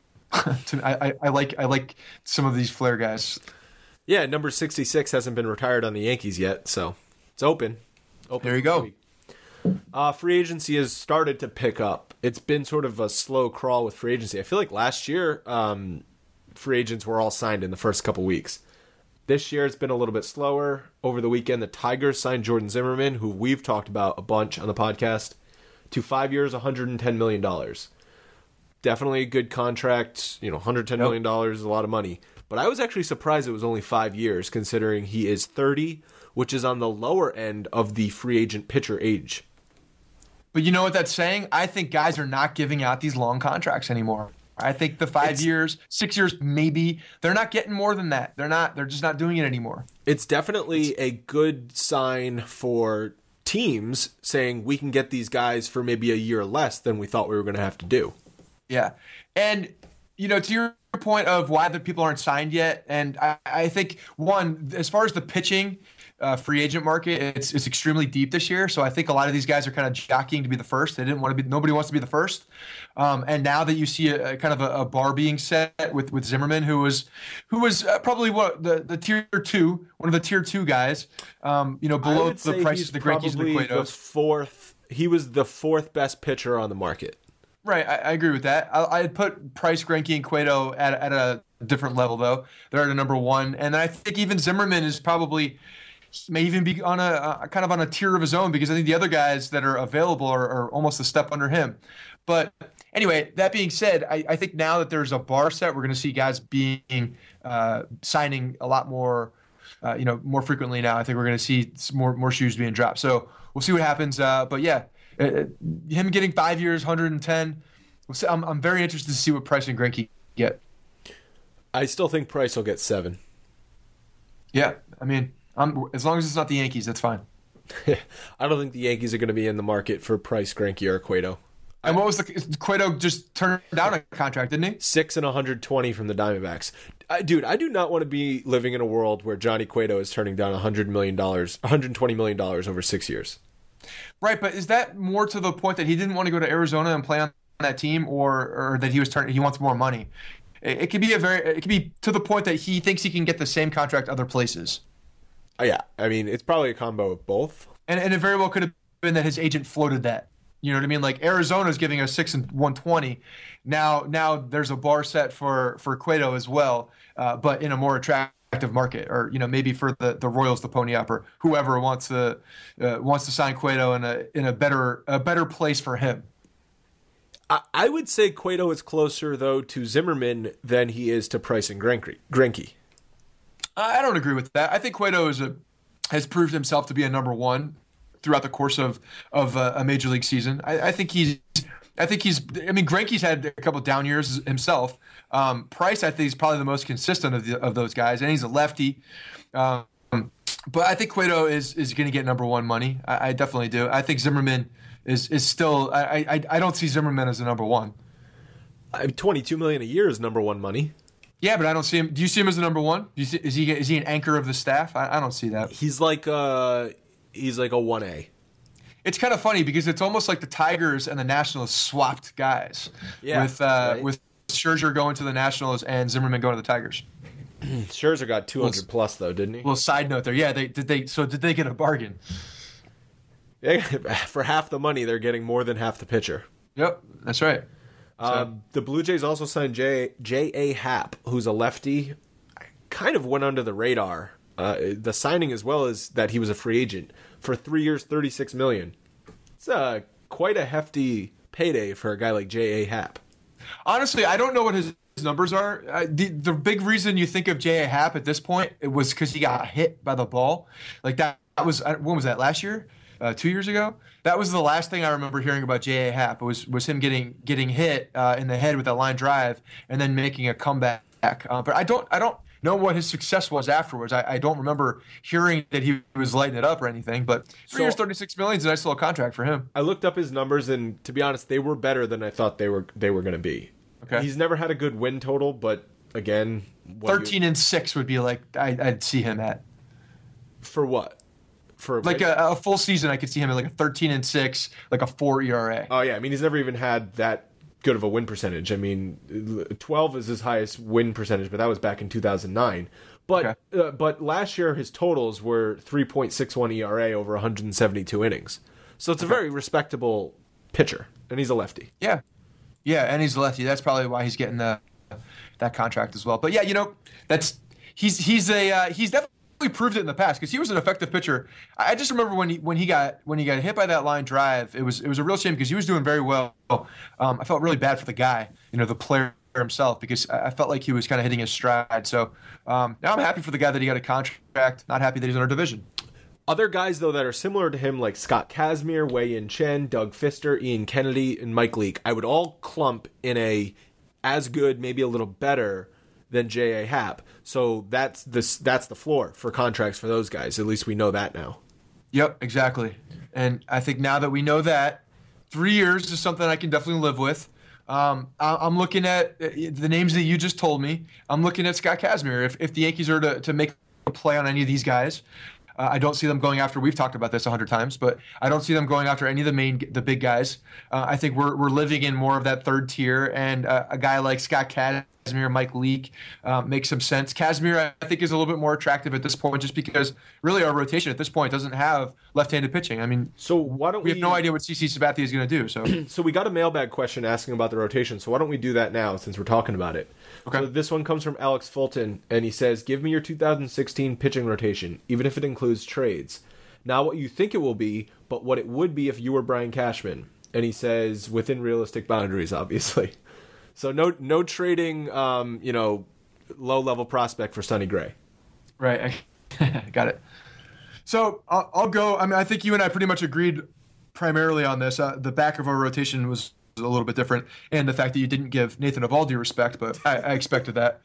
I like some of these flair guys. Yeah, number 66 hasn't been retired on the Yankees yet, so it's open. There you go. Free agency has started to pick up. It's been sort of a slow crawl with free agency. I feel like last year, free agents were all signed in the first couple weeks. This year, it's been a little bit slower. Over the weekend, the Tigers signed Jordan Zimmerman, who we've talked about a bunch on the podcast, to 5 years, $110 million. Definitely a good contract. $110 million is a lot of money. But I was actually surprised it was only 5 years, considering he is 30, which is on the lower end of the free agent pitcher age. But you know what that's saying? I think guys are not giving out these long contracts anymore. I think the 5 years, 6 years, maybe they're not getting more than that. They're just not doing it anymore. It's definitely a good sign for teams saying we can get these guys for maybe a year less than we thought we were going to have to do. Yeah. And, to your point of why the people aren't signed yet, and I think, one, as far as the pitching free agent market, it's extremely deep this year. So I think a lot of these guys are kind of jockeying to be the first. They didn't want to be. Nobody wants to be the first. And now that you see a kind of a bar being set with Zimmerman, who was probably the tier 2, one of the tier 2 guys, below the prices of the Greinke's and the Cuetos. He was the 4th best pitcher on the market. Right, I agree with that. I'd put Price, Greinke, and Cueto at a different level, though. They're at a number 1, and I think even Zimmerman is probably may even be on a kind of on a tier of his own, because I think the other guys that are available are almost a step under him. But anyway, that being said, I think now that there's a bar set, we're going to see guys signing a lot more, more frequently now. I think we're going to see more shoes being dropped. So we'll see what happens. But yeah. Him getting 5 years, 110. I'm very interested to see what Price and Greinke get. I still think Price will get 7. Yeah, I mean, as long as it's not the Yankees, that's fine. I don't think the Yankees are going to be in the market for Price, Greinke, or Cueto. And what was Cueto just turned down a contract, didn't he? 6 and 120 from the Diamondbacks. Dude, I do not want to be living in a world where Johnny Cueto is turning down $120 million over 6 years. Right, but is that more to the point that he didn't want to go to Arizona and play on that team, or that he wants more money? It could be to the point that he thinks he can get the same contract other places. Yeah, I mean, it's probably a combo of both. And it very well could have been that his agent floated that. You know what I mean? Like Arizona's giving us 6 and 120. Now there's a bar set for Cueto as well, but in a more attractive market, or maybe for the Royals, the pony up, or whoever wants to sign Cueto in a better place for him. I would say Cueto is closer though to Zimmerman than he is to Price and Greinke. I don't agree with that. I think Cueto has proved himself to be a number 1 throughout the course of a major league season. I think he's. I mean, Greinke's had a couple of down years himself. Price, I think, is probably the most consistent of those guys, and he's a lefty. But I think Cueto is going to get number 1 money. I definitely do. I think Zimmerman is still. I don't see Zimmerman as a number 1. $22 million a year is number 1 money. Yeah, but I don't see him. Do you see him as a number 1? Is he an anchor of the staff? I don't see that. He's like a 1A. It's kind of funny because it's almost like the Tigers and the Nationals swapped guys. Yeah, with Scherzer going to the Nationals and Zimmerman going to the Tigers. Scherzer got 200 plus though, didn't he? Well, side note there, yeah. Did they get a bargain? Yeah, for half the money, they're getting more than half the pitcher. Yep, that's right. The Blue Jays also signed J.A. Happ, who's a lefty. Kind of went under the radar. The signing, as well as that he was a free agent for 3 years, $36 million. It's quite a hefty payday for a guy like J.A. Happ. Honestly, I don't know what his numbers are. The big reason you think of J.A. Happ at this point, it was because he got hit by the ball. Like that was, when was that, last year? 2 years ago? That was the last thing I remember hearing about J.A. Happ. It was him getting hit in the head with a line drive and then making a comeback. But I don't know what his success was afterwards. I don't remember hearing that he was lighting it up or anything. But 3 years, $36 million is a nice little contract for him. I looked up his numbers, and to be honest, they were better than I thought they were going to be. Okay. He's never had a good win total, but again, 13-6 would be like I'd see him at. For what? For like a full season, I could see him at like a 13-6, like a 4 ERA. Oh yeah, I mean he's never even had that good of a win percentage. I mean, 12 is his highest win percentage, but that was back in 2009. But okay. But last year his totals were 3.61 ERA over 172 innings. So it's a very respectable pitcher, and he's a lefty. Yeah, and he's a lefty. That's probably why he's getting that contract as well. But yeah, he's definitely proved it in the past because he was an effective pitcher. I just remember when he got hit by that line drive, it was a real shame because he was doing very well. I felt really bad for the guy, the player himself, because I felt like he was kind of hitting his stride. So now I'm happy for the guy that he got a contract. Not happy that he's in our division. Other guys though that are similar to him, like Scott Kazmir, Wei Yin Chen, Doug Fister, Ian Kennedy, and Mike Leake, I would all clump in a as good, maybe a little better than J.A. Happ. So that's the floor for contracts for those guys. At least we know that now. Yep, exactly. And I think now that we know that, 3 years is something I can definitely live with. I'm looking at the names that you just told me. I'm looking at Scott Kazmir. If the Yankees are to make a play on any of these guys, I don't see them going after. We've talked about this 100 times, but I don't see them going after any of the big guys. I think we're living in more of that third tier, and a guy like Scott Kazmir, Mike Leake makes some sense. Kazmir, I think, is a little bit more attractive at this point, just because really our rotation at this point doesn't have left-handed pitching. I mean, so why don't we have no idea what CC Sabathia is going to do. So we got a mailbag question asking about the rotation. So why don't we do that now since we're talking about it? Okay. So this one comes from Alex Fulton, and he says, "Give me your 2016 pitching rotation, even if it includes trades. Not what you think it will be, but what it would be if you were Brian Cashman." And he says, within realistic boundaries, obviously. So no trading, low-level prospect for Sonny Gray. Right. Got it. So I'll go. I mean, I think you and I pretty much agreed primarily on this. The back of our rotation was a little bit different, and the fact that you didn't give Nathan Eovaldi respect, but I expected that.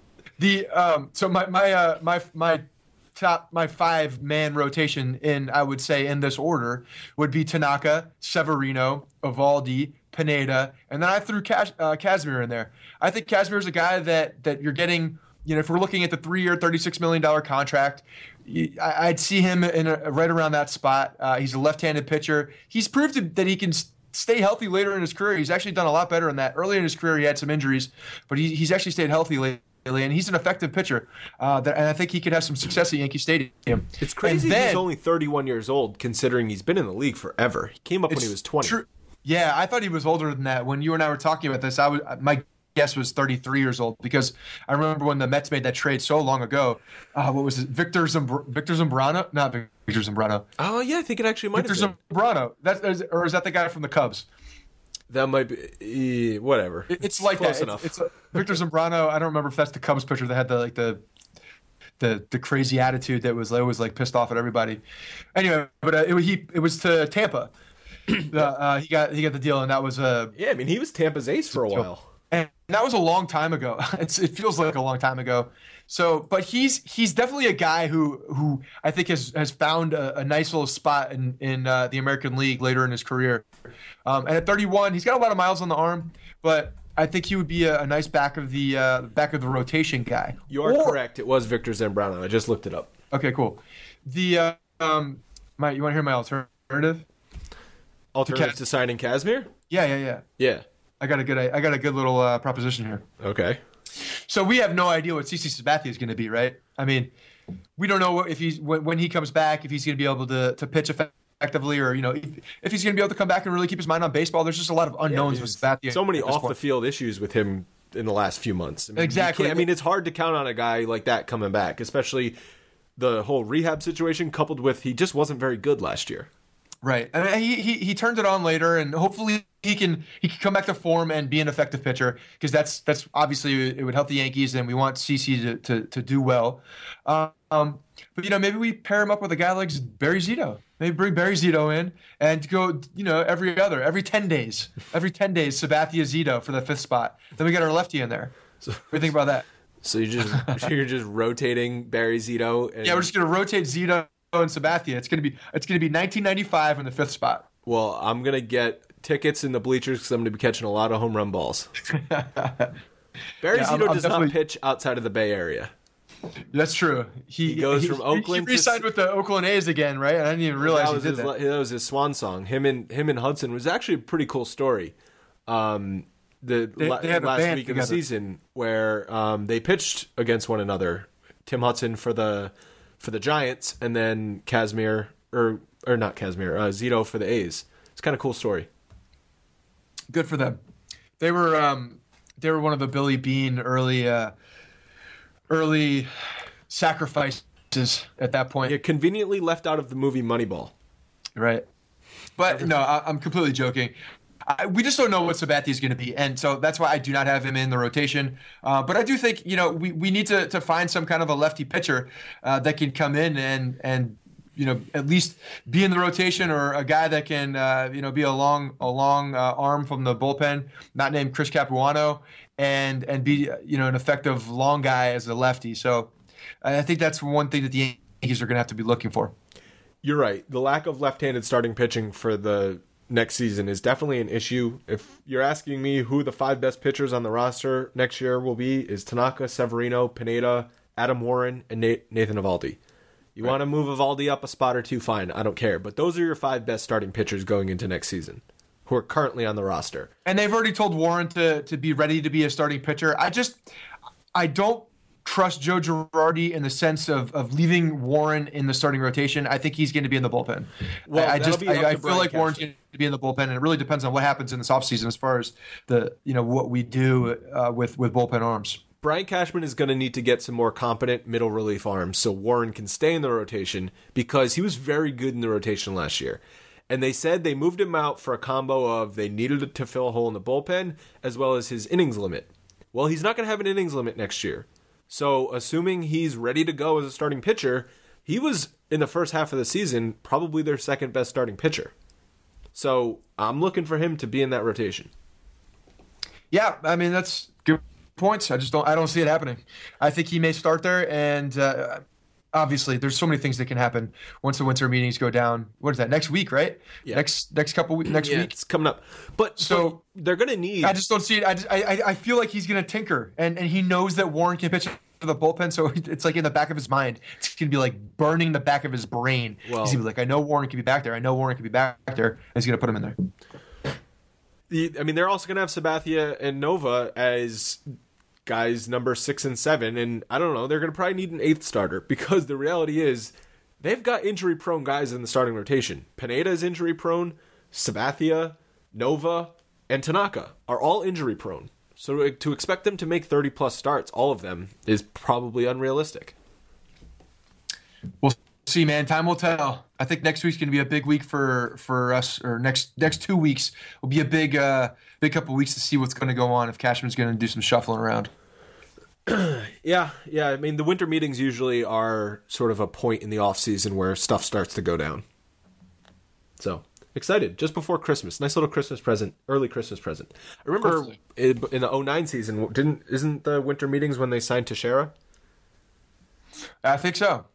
So my top 5-man rotation I would say in this order would be Tanaka, Severino, Eovaldi, Pineda, and then I threw Kazmir in there. I think Kazmir is a guy that you're getting. If we're looking at the 3-year, $36 million contract, I'd see him right around that spot. He's a left-handed pitcher. He's proved that he can stay healthy later in his career. He's actually done a lot better in that. Early in his career, he had some injuries, but he's actually stayed healthy lately, and he's an effective pitcher. And I think he could have some success at Yankee Stadium. It's crazy he's only 31 years old, considering he's been in the league forever. He came up when he was 20. True. Yeah, I thought he was older than that. When you and I were talking about this, my guess was 33 years old, because I remember when the Mets made that trade so long ago. What was it? Victor Zambrano? Not Victor Zambrano. Oh, yeah, I think it actually might have been. Victor Zambrano. Or is that the guy from the Cubs? That might be whatever. It's like close that. Enough. It's Victor Zambrano. I don't remember if that's the Cubs pitcher that had the crazy attitude that was always like pissed off at everybody. Anyway, but it was to Tampa. He got the deal, and that was yeah. I mean, he was Tampa's ace for a while, and that was a long time ago. It feels like a long time ago. So, but he's definitely a guy who I think has found a nice little spot in the American League later in his career. And at 31, he's got a lot of miles on the arm, but I think he would be a nice back of the rotation guy. You are correct. It was Victor Zambrano. I just looked it up. Okay, cool. You want to hear my alternative? Alternative to signing Kazmir? Yeah. I got a good little proposition here. Okay. So we have no idea what CC Sabathia is going to be, right? I mean, we don't know if when he comes back, if he's going to be able to pitch effectively, or if he's going to be able to come back and really keep his mind on baseball. There's just a lot of unknowns with Sabathia. So many off the field issues with him in the last few months. I mean, exactly. It's hard to count on a guy like that coming back, especially the whole rehab situation coupled with he just wasn't very good last year. Right. I mean, he turned it on later, and hopefully he can come back to form and be an effective pitcher, because that's obviously it would help the Yankees, and we want CC to do well. But maybe we pair him up with a guy like Barry Zito. Maybe bring Barry Zito in and go, every 10 days, Sabathia Zito for the 5th spot. Then we get our lefty in there. So what do you think about that? So you're just rotating Barry Zito. Yeah, we're just gonna rotate Zito and Sabathia. It's gonna be 1995 in the 5th spot. Well, I'm gonna get tickets in the bleachers because I'm gonna be catching a lot of home run balls. Barry Zito does not pitch outside of the Bay Area. That's true. He goes from Oakland. He re-signed with the Oakland A's again, right? I didn't even realize he did that. That was his swan song. Him and Hudson was actually a pretty cool story. They had last week of the season where they pitched against one another. Tim Hudson for the Giants, and then Kazmir or not Kazmir, Zito for the A's. It's kind of cool story. Good for them. They were one of the Billy Beane early sacrifices at that point. Yeah, conveniently left out of the movie Moneyball. Right. But no, I'm completely joking. We just don't know what Sabathia is going to be, and so that's why I do not have him in the rotation. But I do think we need to find some kind of a lefty pitcher that can come in and at least be in the rotation, or a guy that can, be a long arm from the bullpen, not named Chris Capuano, and be, an effective long guy as a lefty. So I think that's one thing that the Yankees are going to have to be looking for. You're right. The lack of left-handed starting pitching for the next season is definitely an issue. If you're asking me who the 5 best pitchers on the roster next year will be, is Tanaka, Severino, Pineda, Adam Warren, and Nathan Eovaldi. You want to move Eovaldi up a spot or two, fine. I don't care. But those are your 5 best starting pitchers going into next season who are currently on the roster. And they've already told Warren to be ready to be a starting pitcher. I don't trust Joe Girardi in the sense of leaving Warren in the starting rotation. I think he's going to be in the bullpen. Well, I feel like Warren's going to be in the bullpen, and it really depends on what happens in this offseason as far as what we do with bullpen arms. Brian Cashman is going to need to get some more competent middle relief arms so Warren can stay in the rotation, because he was very good in the rotation last year. And they said they moved him out for a combo of they needed to fill a hole in the bullpen as well as his innings limit. Well, he's not going to have an innings limit next year. So assuming he's ready to go as a starting pitcher, he was, in the first half of the season, probably their second best starting pitcher. So I'm looking for him to be in that rotation. Yeah, I mean, that's good points. I don't see it happening. I think he may start there, and obviously there's so many things that can happen once the winter meetings go down. What is that, next week, right? Yeah. Next week. It's coming up. But they're going to need... I just don't see it. I feel like he's going to tinker, and he knows that Warren can pitch for the bullpen, so it's like in the back of his mind. It's going to be like burning the back of his brain. Well, he's going to be like, I know Warren can be back there. And he's going to put him in there. I mean, they're also going to have Sabathia and Nova as guys number 6 and 7, and I don't know, they're going to probably need an 8th starter, because the reality is they've got injury-prone guys in the starting rotation. Pineda is injury-prone, Sabathia, Nova, and Tanaka are all injury-prone. So to expect them to make 30-plus starts, all of them, is probably unrealistic. We'll see, man. Time will tell. I think next week's going to be a big week for us, or next 2 weeks will be a big couple weeks to see what's going to go on if Cashman's going to do some shuffling around. Yeah. I mean, the winter meetings usually are sort of a point in the off season where stuff starts to go down. So excited, just before Christmas. Nice little Christmas present, early Christmas present. I remember in the 2009 season, isn't the winter meetings when they signed Teixeira? I think so.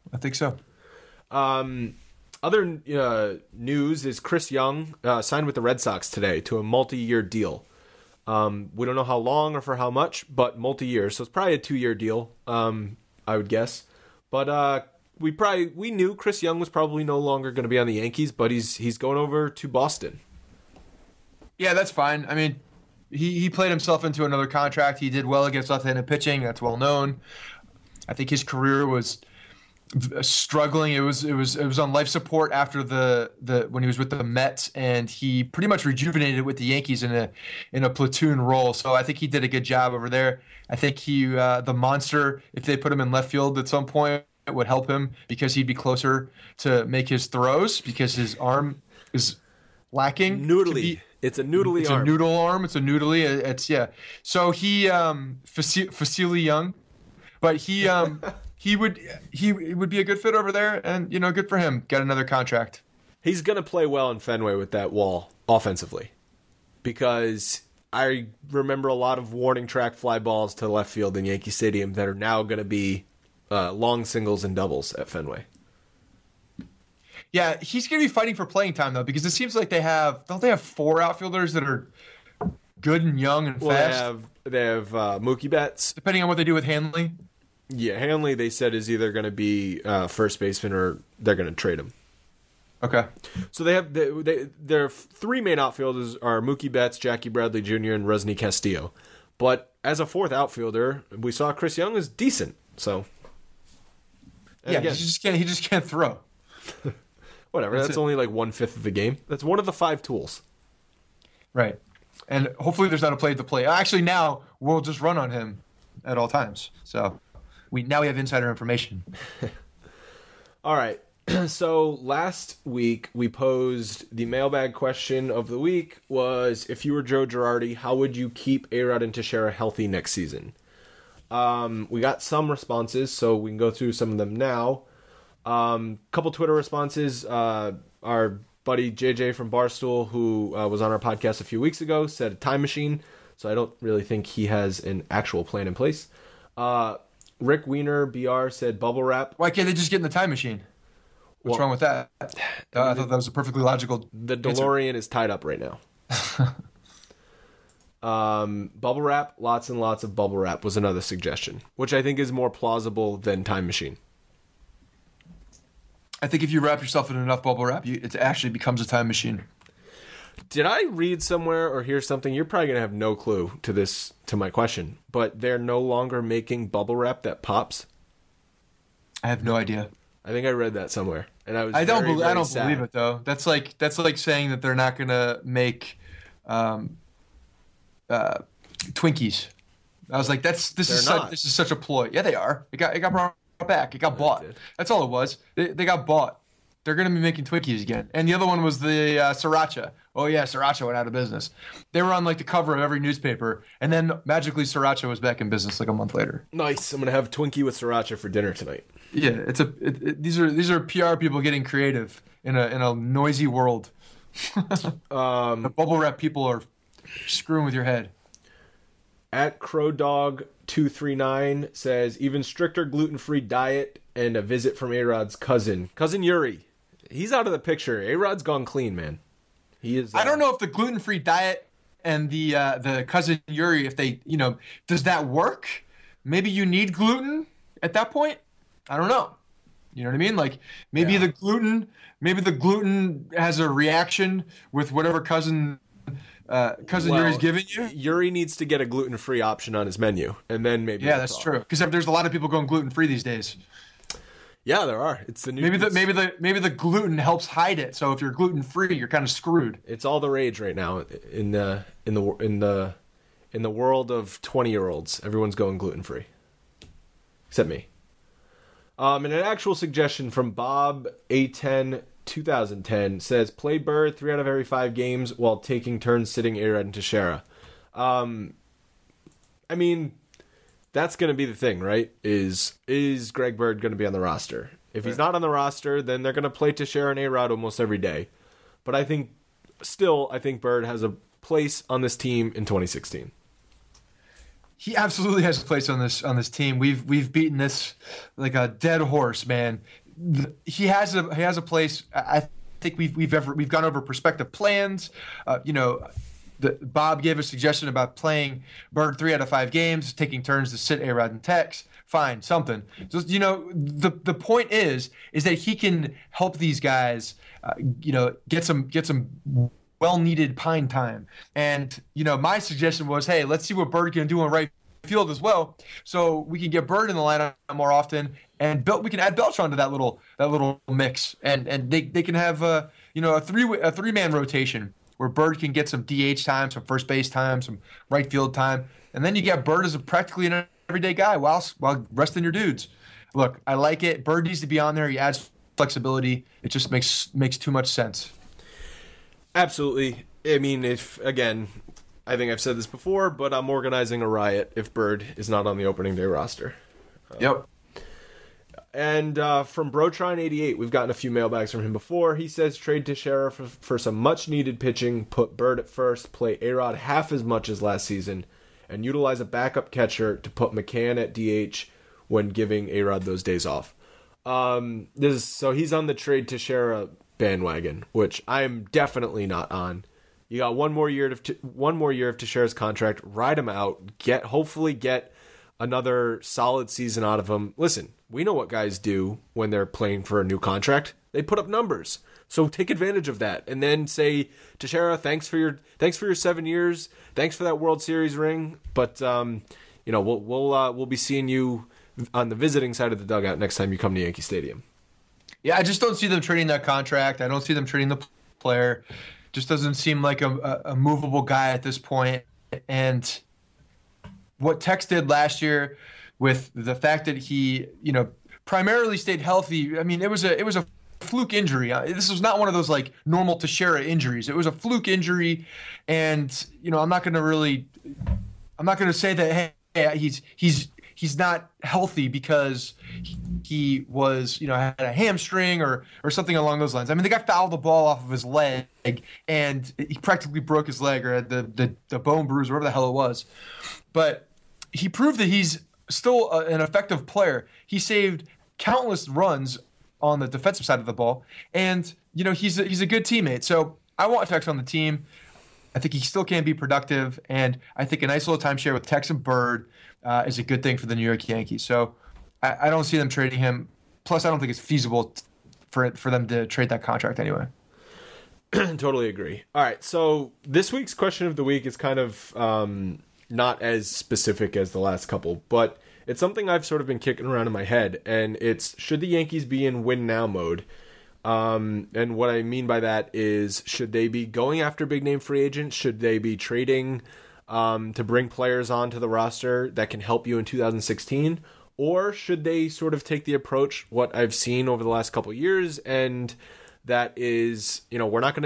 Other news is Chris Young signed with the Red Sox today to a multi-year deal. We don't know how long or for how much, but multi-year. So it's probably a 2-year deal, I would guess. But we knew Chris Young was probably no longer going to be on the Yankees, but he's going over to Boston. Yeah, that's fine. I mean, he played himself into another contract. He did well against left-handed pitching. That's well known. I think his career was struggling. It was on life support after the when he was with the Mets, and he pretty much rejuvenated with the Yankees in a platoon role. So I think he did a good job over there. I think the monster, if they put him in left field at some point, it would help him because he'd be closer to make his throws because his arm is lacking. Noodly. It's a noodly arm. It's a noodle arm. It's a noodly. It's yeah. So he Facili Young, but he would be a good fit over there, and good for him. Get another contract. He's gonna play well in Fenway with that wall offensively, because I remember a lot of warning track fly balls to left field in Yankee Stadium that are now gonna be long singles and doubles at Fenway. Yeah, he's gonna be fighting for playing time though, because it seems like they have 4 outfielders that are good and young and fast. They have Mookie Betts, depending on what they do with Hanley. Yeah, Hanley, they said, is either going to be first baseman or they're going to trade him. Okay. So they have their 3 main outfielders are Mookie Betts, Jackie Bradley Jr., and Rusney Castillo. But as a 4th outfielder, we saw Chris Young is decent. So yeah, again, he just can't throw. Whatever. That's only like 1/5 of the game. That's one of the 5 tools. Right. And hopefully there's not a play to play. Actually, now we'll just run on him at all times. So we have insider information. All right. So last week we posed the mailbag question of the week was, if you were Joe Girardi, how would you keep A-Rod and Teixeira healthy next season? We got some responses, so we can go through some of them now. Couple Twitter responses. Our buddy JJ from Barstool, who was on our podcast a few weeks ago, said a time machine. So I don't really think he has an actual plan in place. Rick Wiener, BR, said bubble wrap. Why can't they just get in the time machine? What's wrong with that? I thought that was a perfectly logical The DeLorean is tied up right now. Bubble wrap, lots and lots of bubble wrap was another suggestion, which I think is more plausible than time machine. I think if you wrap yourself in enough bubble wrap, it actually becomes a time machine. Did I read somewhere or hear something? You're probably going to have no clue to my question, but they're no longer making bubble wrap that pops? I have no idea. I think I read that somewhere, and I don't sad. believe it though. That's like saying that they're not going to make Twinkies. I was like, this is such a ploy. Yeah, they are. It got brought back. It got bought. That's all it was. They got bought. They're going to be making Twinkies again. And the other one was the Sriracha. Oh yeah, Sriracha went out of business. They were on like the cover of every newspaper, and then magically Sriracha was back in business like a month later. Nice. I'm going to have Twinkie with Sriracha for dinner tonight. Yeah, these are PR people getting creative in a noisy world. The bubble wrap people are screwing with your head. At CrowDog239 says even stricter gluten-free diet and a visit from A-Rod's cousin Yuri. He's out of the picture. A-Rod's gone clean, man. He is. I don't know if the gluten-free diet and the cousin Yuri, if they, does that work? Maybe you need gluten at that point. I don't know. You know what I mean? Like maybe the gluten has a reaction with whatever cousin Yuri's giving you. Yuri needs to get a gluten-free option on his menu, and then maybe. Yeah, that's true. Because there's a lot of people going gluten-free these days. Yeah, there are. It's the new. Maybe the gluten helps hide it. So if you're gluten-free, you're kind of screwed. It's all the rage right now in the world of 20-year-olds. Everyone's going gluten-free, except me. And an actual suggestion from Bob A10 2010 says play Bird 3 out of every 5 games while taking turns sitting A-Rod and Teixeira. I mean, that's going to be the thing, right? Is Greg Bird going to be on the roster? If he's not on the roster, then they're going to play Teixeira and A-Rod almost every day. But I think Bird has a place on this team in 2016. He absolutely has a place on this team. We've beaten this like a dead horse, man. He has a place. I think we've gone over prospective plans. Bob gave a suggestion about playing Bird 3 out of 5 games, taking turns to sit A-Rod and Tex. Fine, something. Just the point is that he can help these guys. Get some well-needed pine time. And, my suggestion was, hey, let's see what Bird can do on right field as well, so we can get Bird in the lineup more often, and we can add Beltran to that little mix, and they can have a three-man rotation where Bird can get some DH time, some first base time, some right field time, and then you get Bird as practically an everyday guy while resting your dudes. Look, I like it. Bird needs to be on there. He adds flexibility. It just makes too much sense. Absolutely. I mean, I think I've said this before, but I'm organizing a riot if Bird is not on the opening day roster. Yep. And from Brotron88, we've gotten a few mailbags from him before. He says trade Teixeira for some much-needed pitching, put Bird at first, play A-Rod half as much as last season, and utilize a backup catcher to put McCann at DH when giving A-Rod those days off. So he's on the trade Teixeira bandwagon, which I am definitely not on. You got one more year of Teixeira's contract. Ride him out. Hopefully get another solid season out of him. Listen, we know what guys do when they're playing for a new contract. They put up numbers. So take advantage of that, and then say, Teixeira, thanks for your 7 years. Thanks for that World Series ring. But we'll be seeing you on the visiting side of the dugout next time you come to Yankee Stadium. Yeah, I just don't see them trading that contract. I don't see them trading the player. Just doesn't seem like a movable guy at this point. And what Tex did last year with the fact that he, primarily stayed healthy. I mean, it was a fluke injury. This was not one of those like normal Teixeira injuries. It was a fluke injury, and I'm not going to say that hey he's not healthy because he was, had a hamstring or something along those lines. I mean, the guy fouled the ball off of his leg, and he practically broke his leg or had the bone bruise, whatever the hell it was. But he proved that he's still an effective player. He saved countless runs on the defensive side of the ball, and he's a good teammate. So I want Tex on the team. I think he still can be productive, and I think a nice little timeshare with Tex and Bird is a good thing for the New York Yankees. So I don't see them trading him. Plus, I don't think it's feasible for them to trade that contract anyway. Totally agree. All right, so this week's question of the week is kind of not as specific as the last couple, but it's something I've sort of been kicking around in my head, and it's, should the Yankees be in win now mode? And what I mean by that is, should they be going after big name free agents? Should they be trading to bring players onto the roster that can help you in 2016? Or should they sort of take the approach, what I've seen over the last couple of years, and that is, we're not going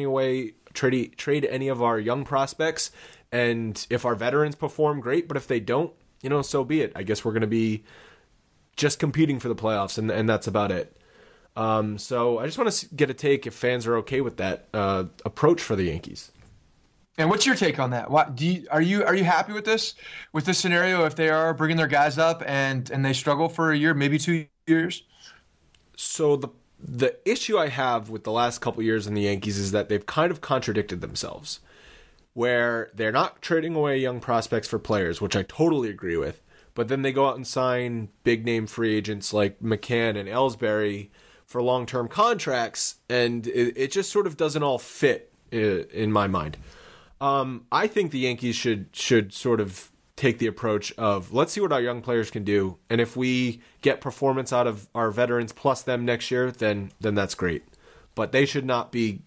to trade any of our young prospects, and if our veterans perform, great, but if they don't, so be it. I guess we're going to be just competing for the playoffs, and that's about it. So I just want to get a take if fans are okay with that approach for the Yankees. And what's your take on that? Are you happy with this scenario if they are bringing their guys up and they struggle for a year, maybe 2 years? So the issue I have with the last couple years in the Yankees is that they've kind of contradicted themselves, where they're not trading away young prospects for players, which I totally agree with, but then they go out and sign big name free agents like McCann and Ellsbury for long-term contracts, and it just sort of doesn't all fit in my mind. I think the Yankees should sort of take the approach of, let's see what our young players can do, and if we get performance out of our veterans plus them next year, then that's great. But they should not be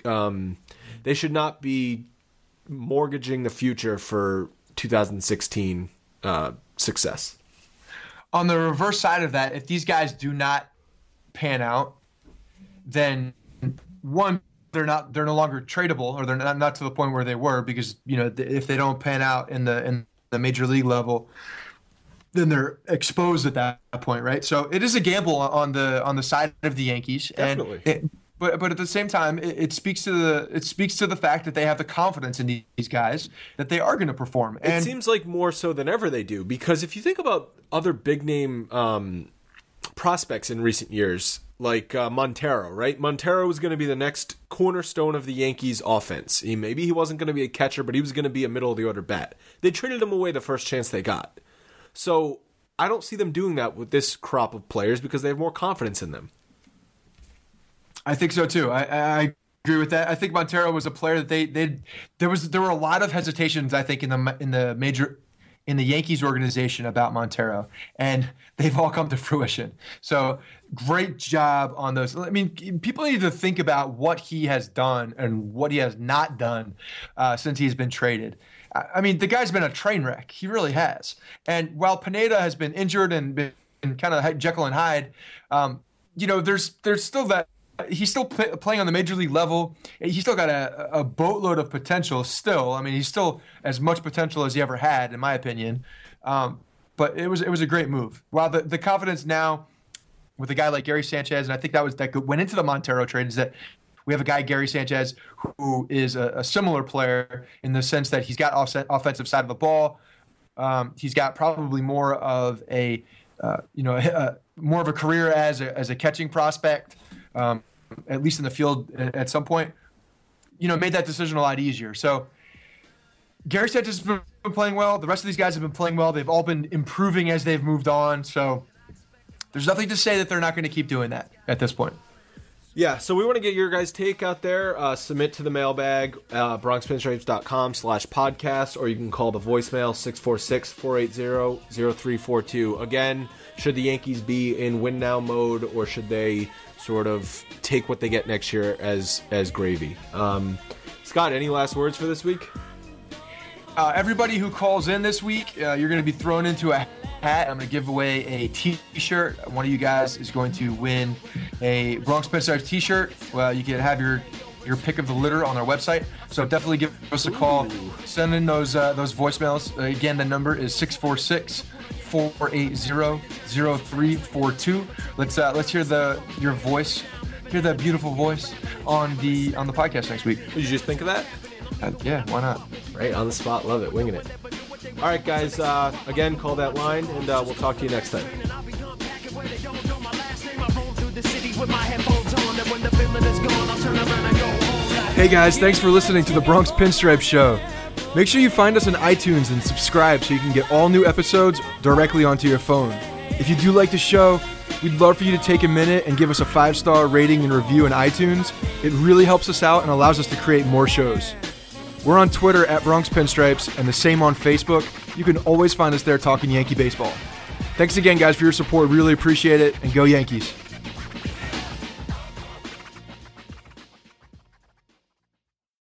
mortgaging the future for 2016 success. On the reverse side of that, if these guys do not pan out, then one, they're no longer tradable, or they're not to the point where they were, because if they don't pan out in the major league level, then they're exposed at that point, right? So it is a gamble on the side of the Yankees. Definitely. But at the same time, it speaks to the fact that they have the confidence in these guys that they are going to perform. And it seems like more so than ever they do, because if you think about other big name prospects in recent years, like Montero, right? Montero was going to be the next cornerstone of the Yankees offense. Maybe he wasn't going to be a catcher, but he was going to be a middle of the order bat. They traded him away the first chance they got. So I don't see them doing that with this crop of players because they have more confidence in them. I think so too. I agree with that. I think Montero was a player that there were a lot of hesitations, I think, in the Yankees organization about Montero, and they've all come to fruition. So great job on those. I mean, people need to think about what he has done and what he has not done since he's been traded. I mean, the guy's been a train wreck. He really has. And while Pineda has been injured and been kind of Jekyll and Hyde, there's still that. He's still playing on the major league level. He's still got a boatload of potential still. I mean, he's still as much potential as he ever had, in my opinion. But it was a great move. While the confidence now with a guy like Gary Sanchez, and I think that went into the Montero trade, is that we have a guy, Gary Sanchez, who is a similar player in the sense that he's got offensive side of the ball. He's got probably more of a career as a catching prospect. At least in the field at some point, made that decision a lot easier. So Gary Sanchez has been playing well. The rest of these guys have been playing well. They've all been improving as they've moved on. So there's nothing to say that they're not going to keep doing that at this point. Yeah, so we want to get your guys' take out there. Submit to the mailbag, BronxPinstripes.com/podcast, or you can call the voicemail 646-480-0342. Again, should the Yankees be in win now mode, or should they sort of take what they get next year as gravy? Scott, any last words for this week? Everybody who calls in this week, you're going to be thrown into a hat. I'm going to give away a t-shirt. One of you guys is going to win a Bronx Pinstripes t-shirt. Well, you can have your pick of the litter on our website. So definitely give us a call. Send in those voicemails. Again, the number is 646 480-0342. Let's hear your voice, hear that beautiful voice on the podcast next week. Did you just think of that? Yeah, why not? Right, on the spot. Love it. Winging it. All right, guys. Again, call that line, and we'll talk to you next time. Hey guys, thanks for listening to the Bronx Pinstripe Show. Make sure you find us on iTunes and subscribe so you can get all new episodes directly onto your phone. If you do like the show, we'd love for you to take a minute and give us a 5-star rating and review in iTunes. It really helps us out and allows us to create more shows. We're on Twitter at Bronx Pinstripes and the same on Facebook. You can always find us there talking Yankee baseball. Thanks again, guys, for your support. Really appreciate it, and go Yankees.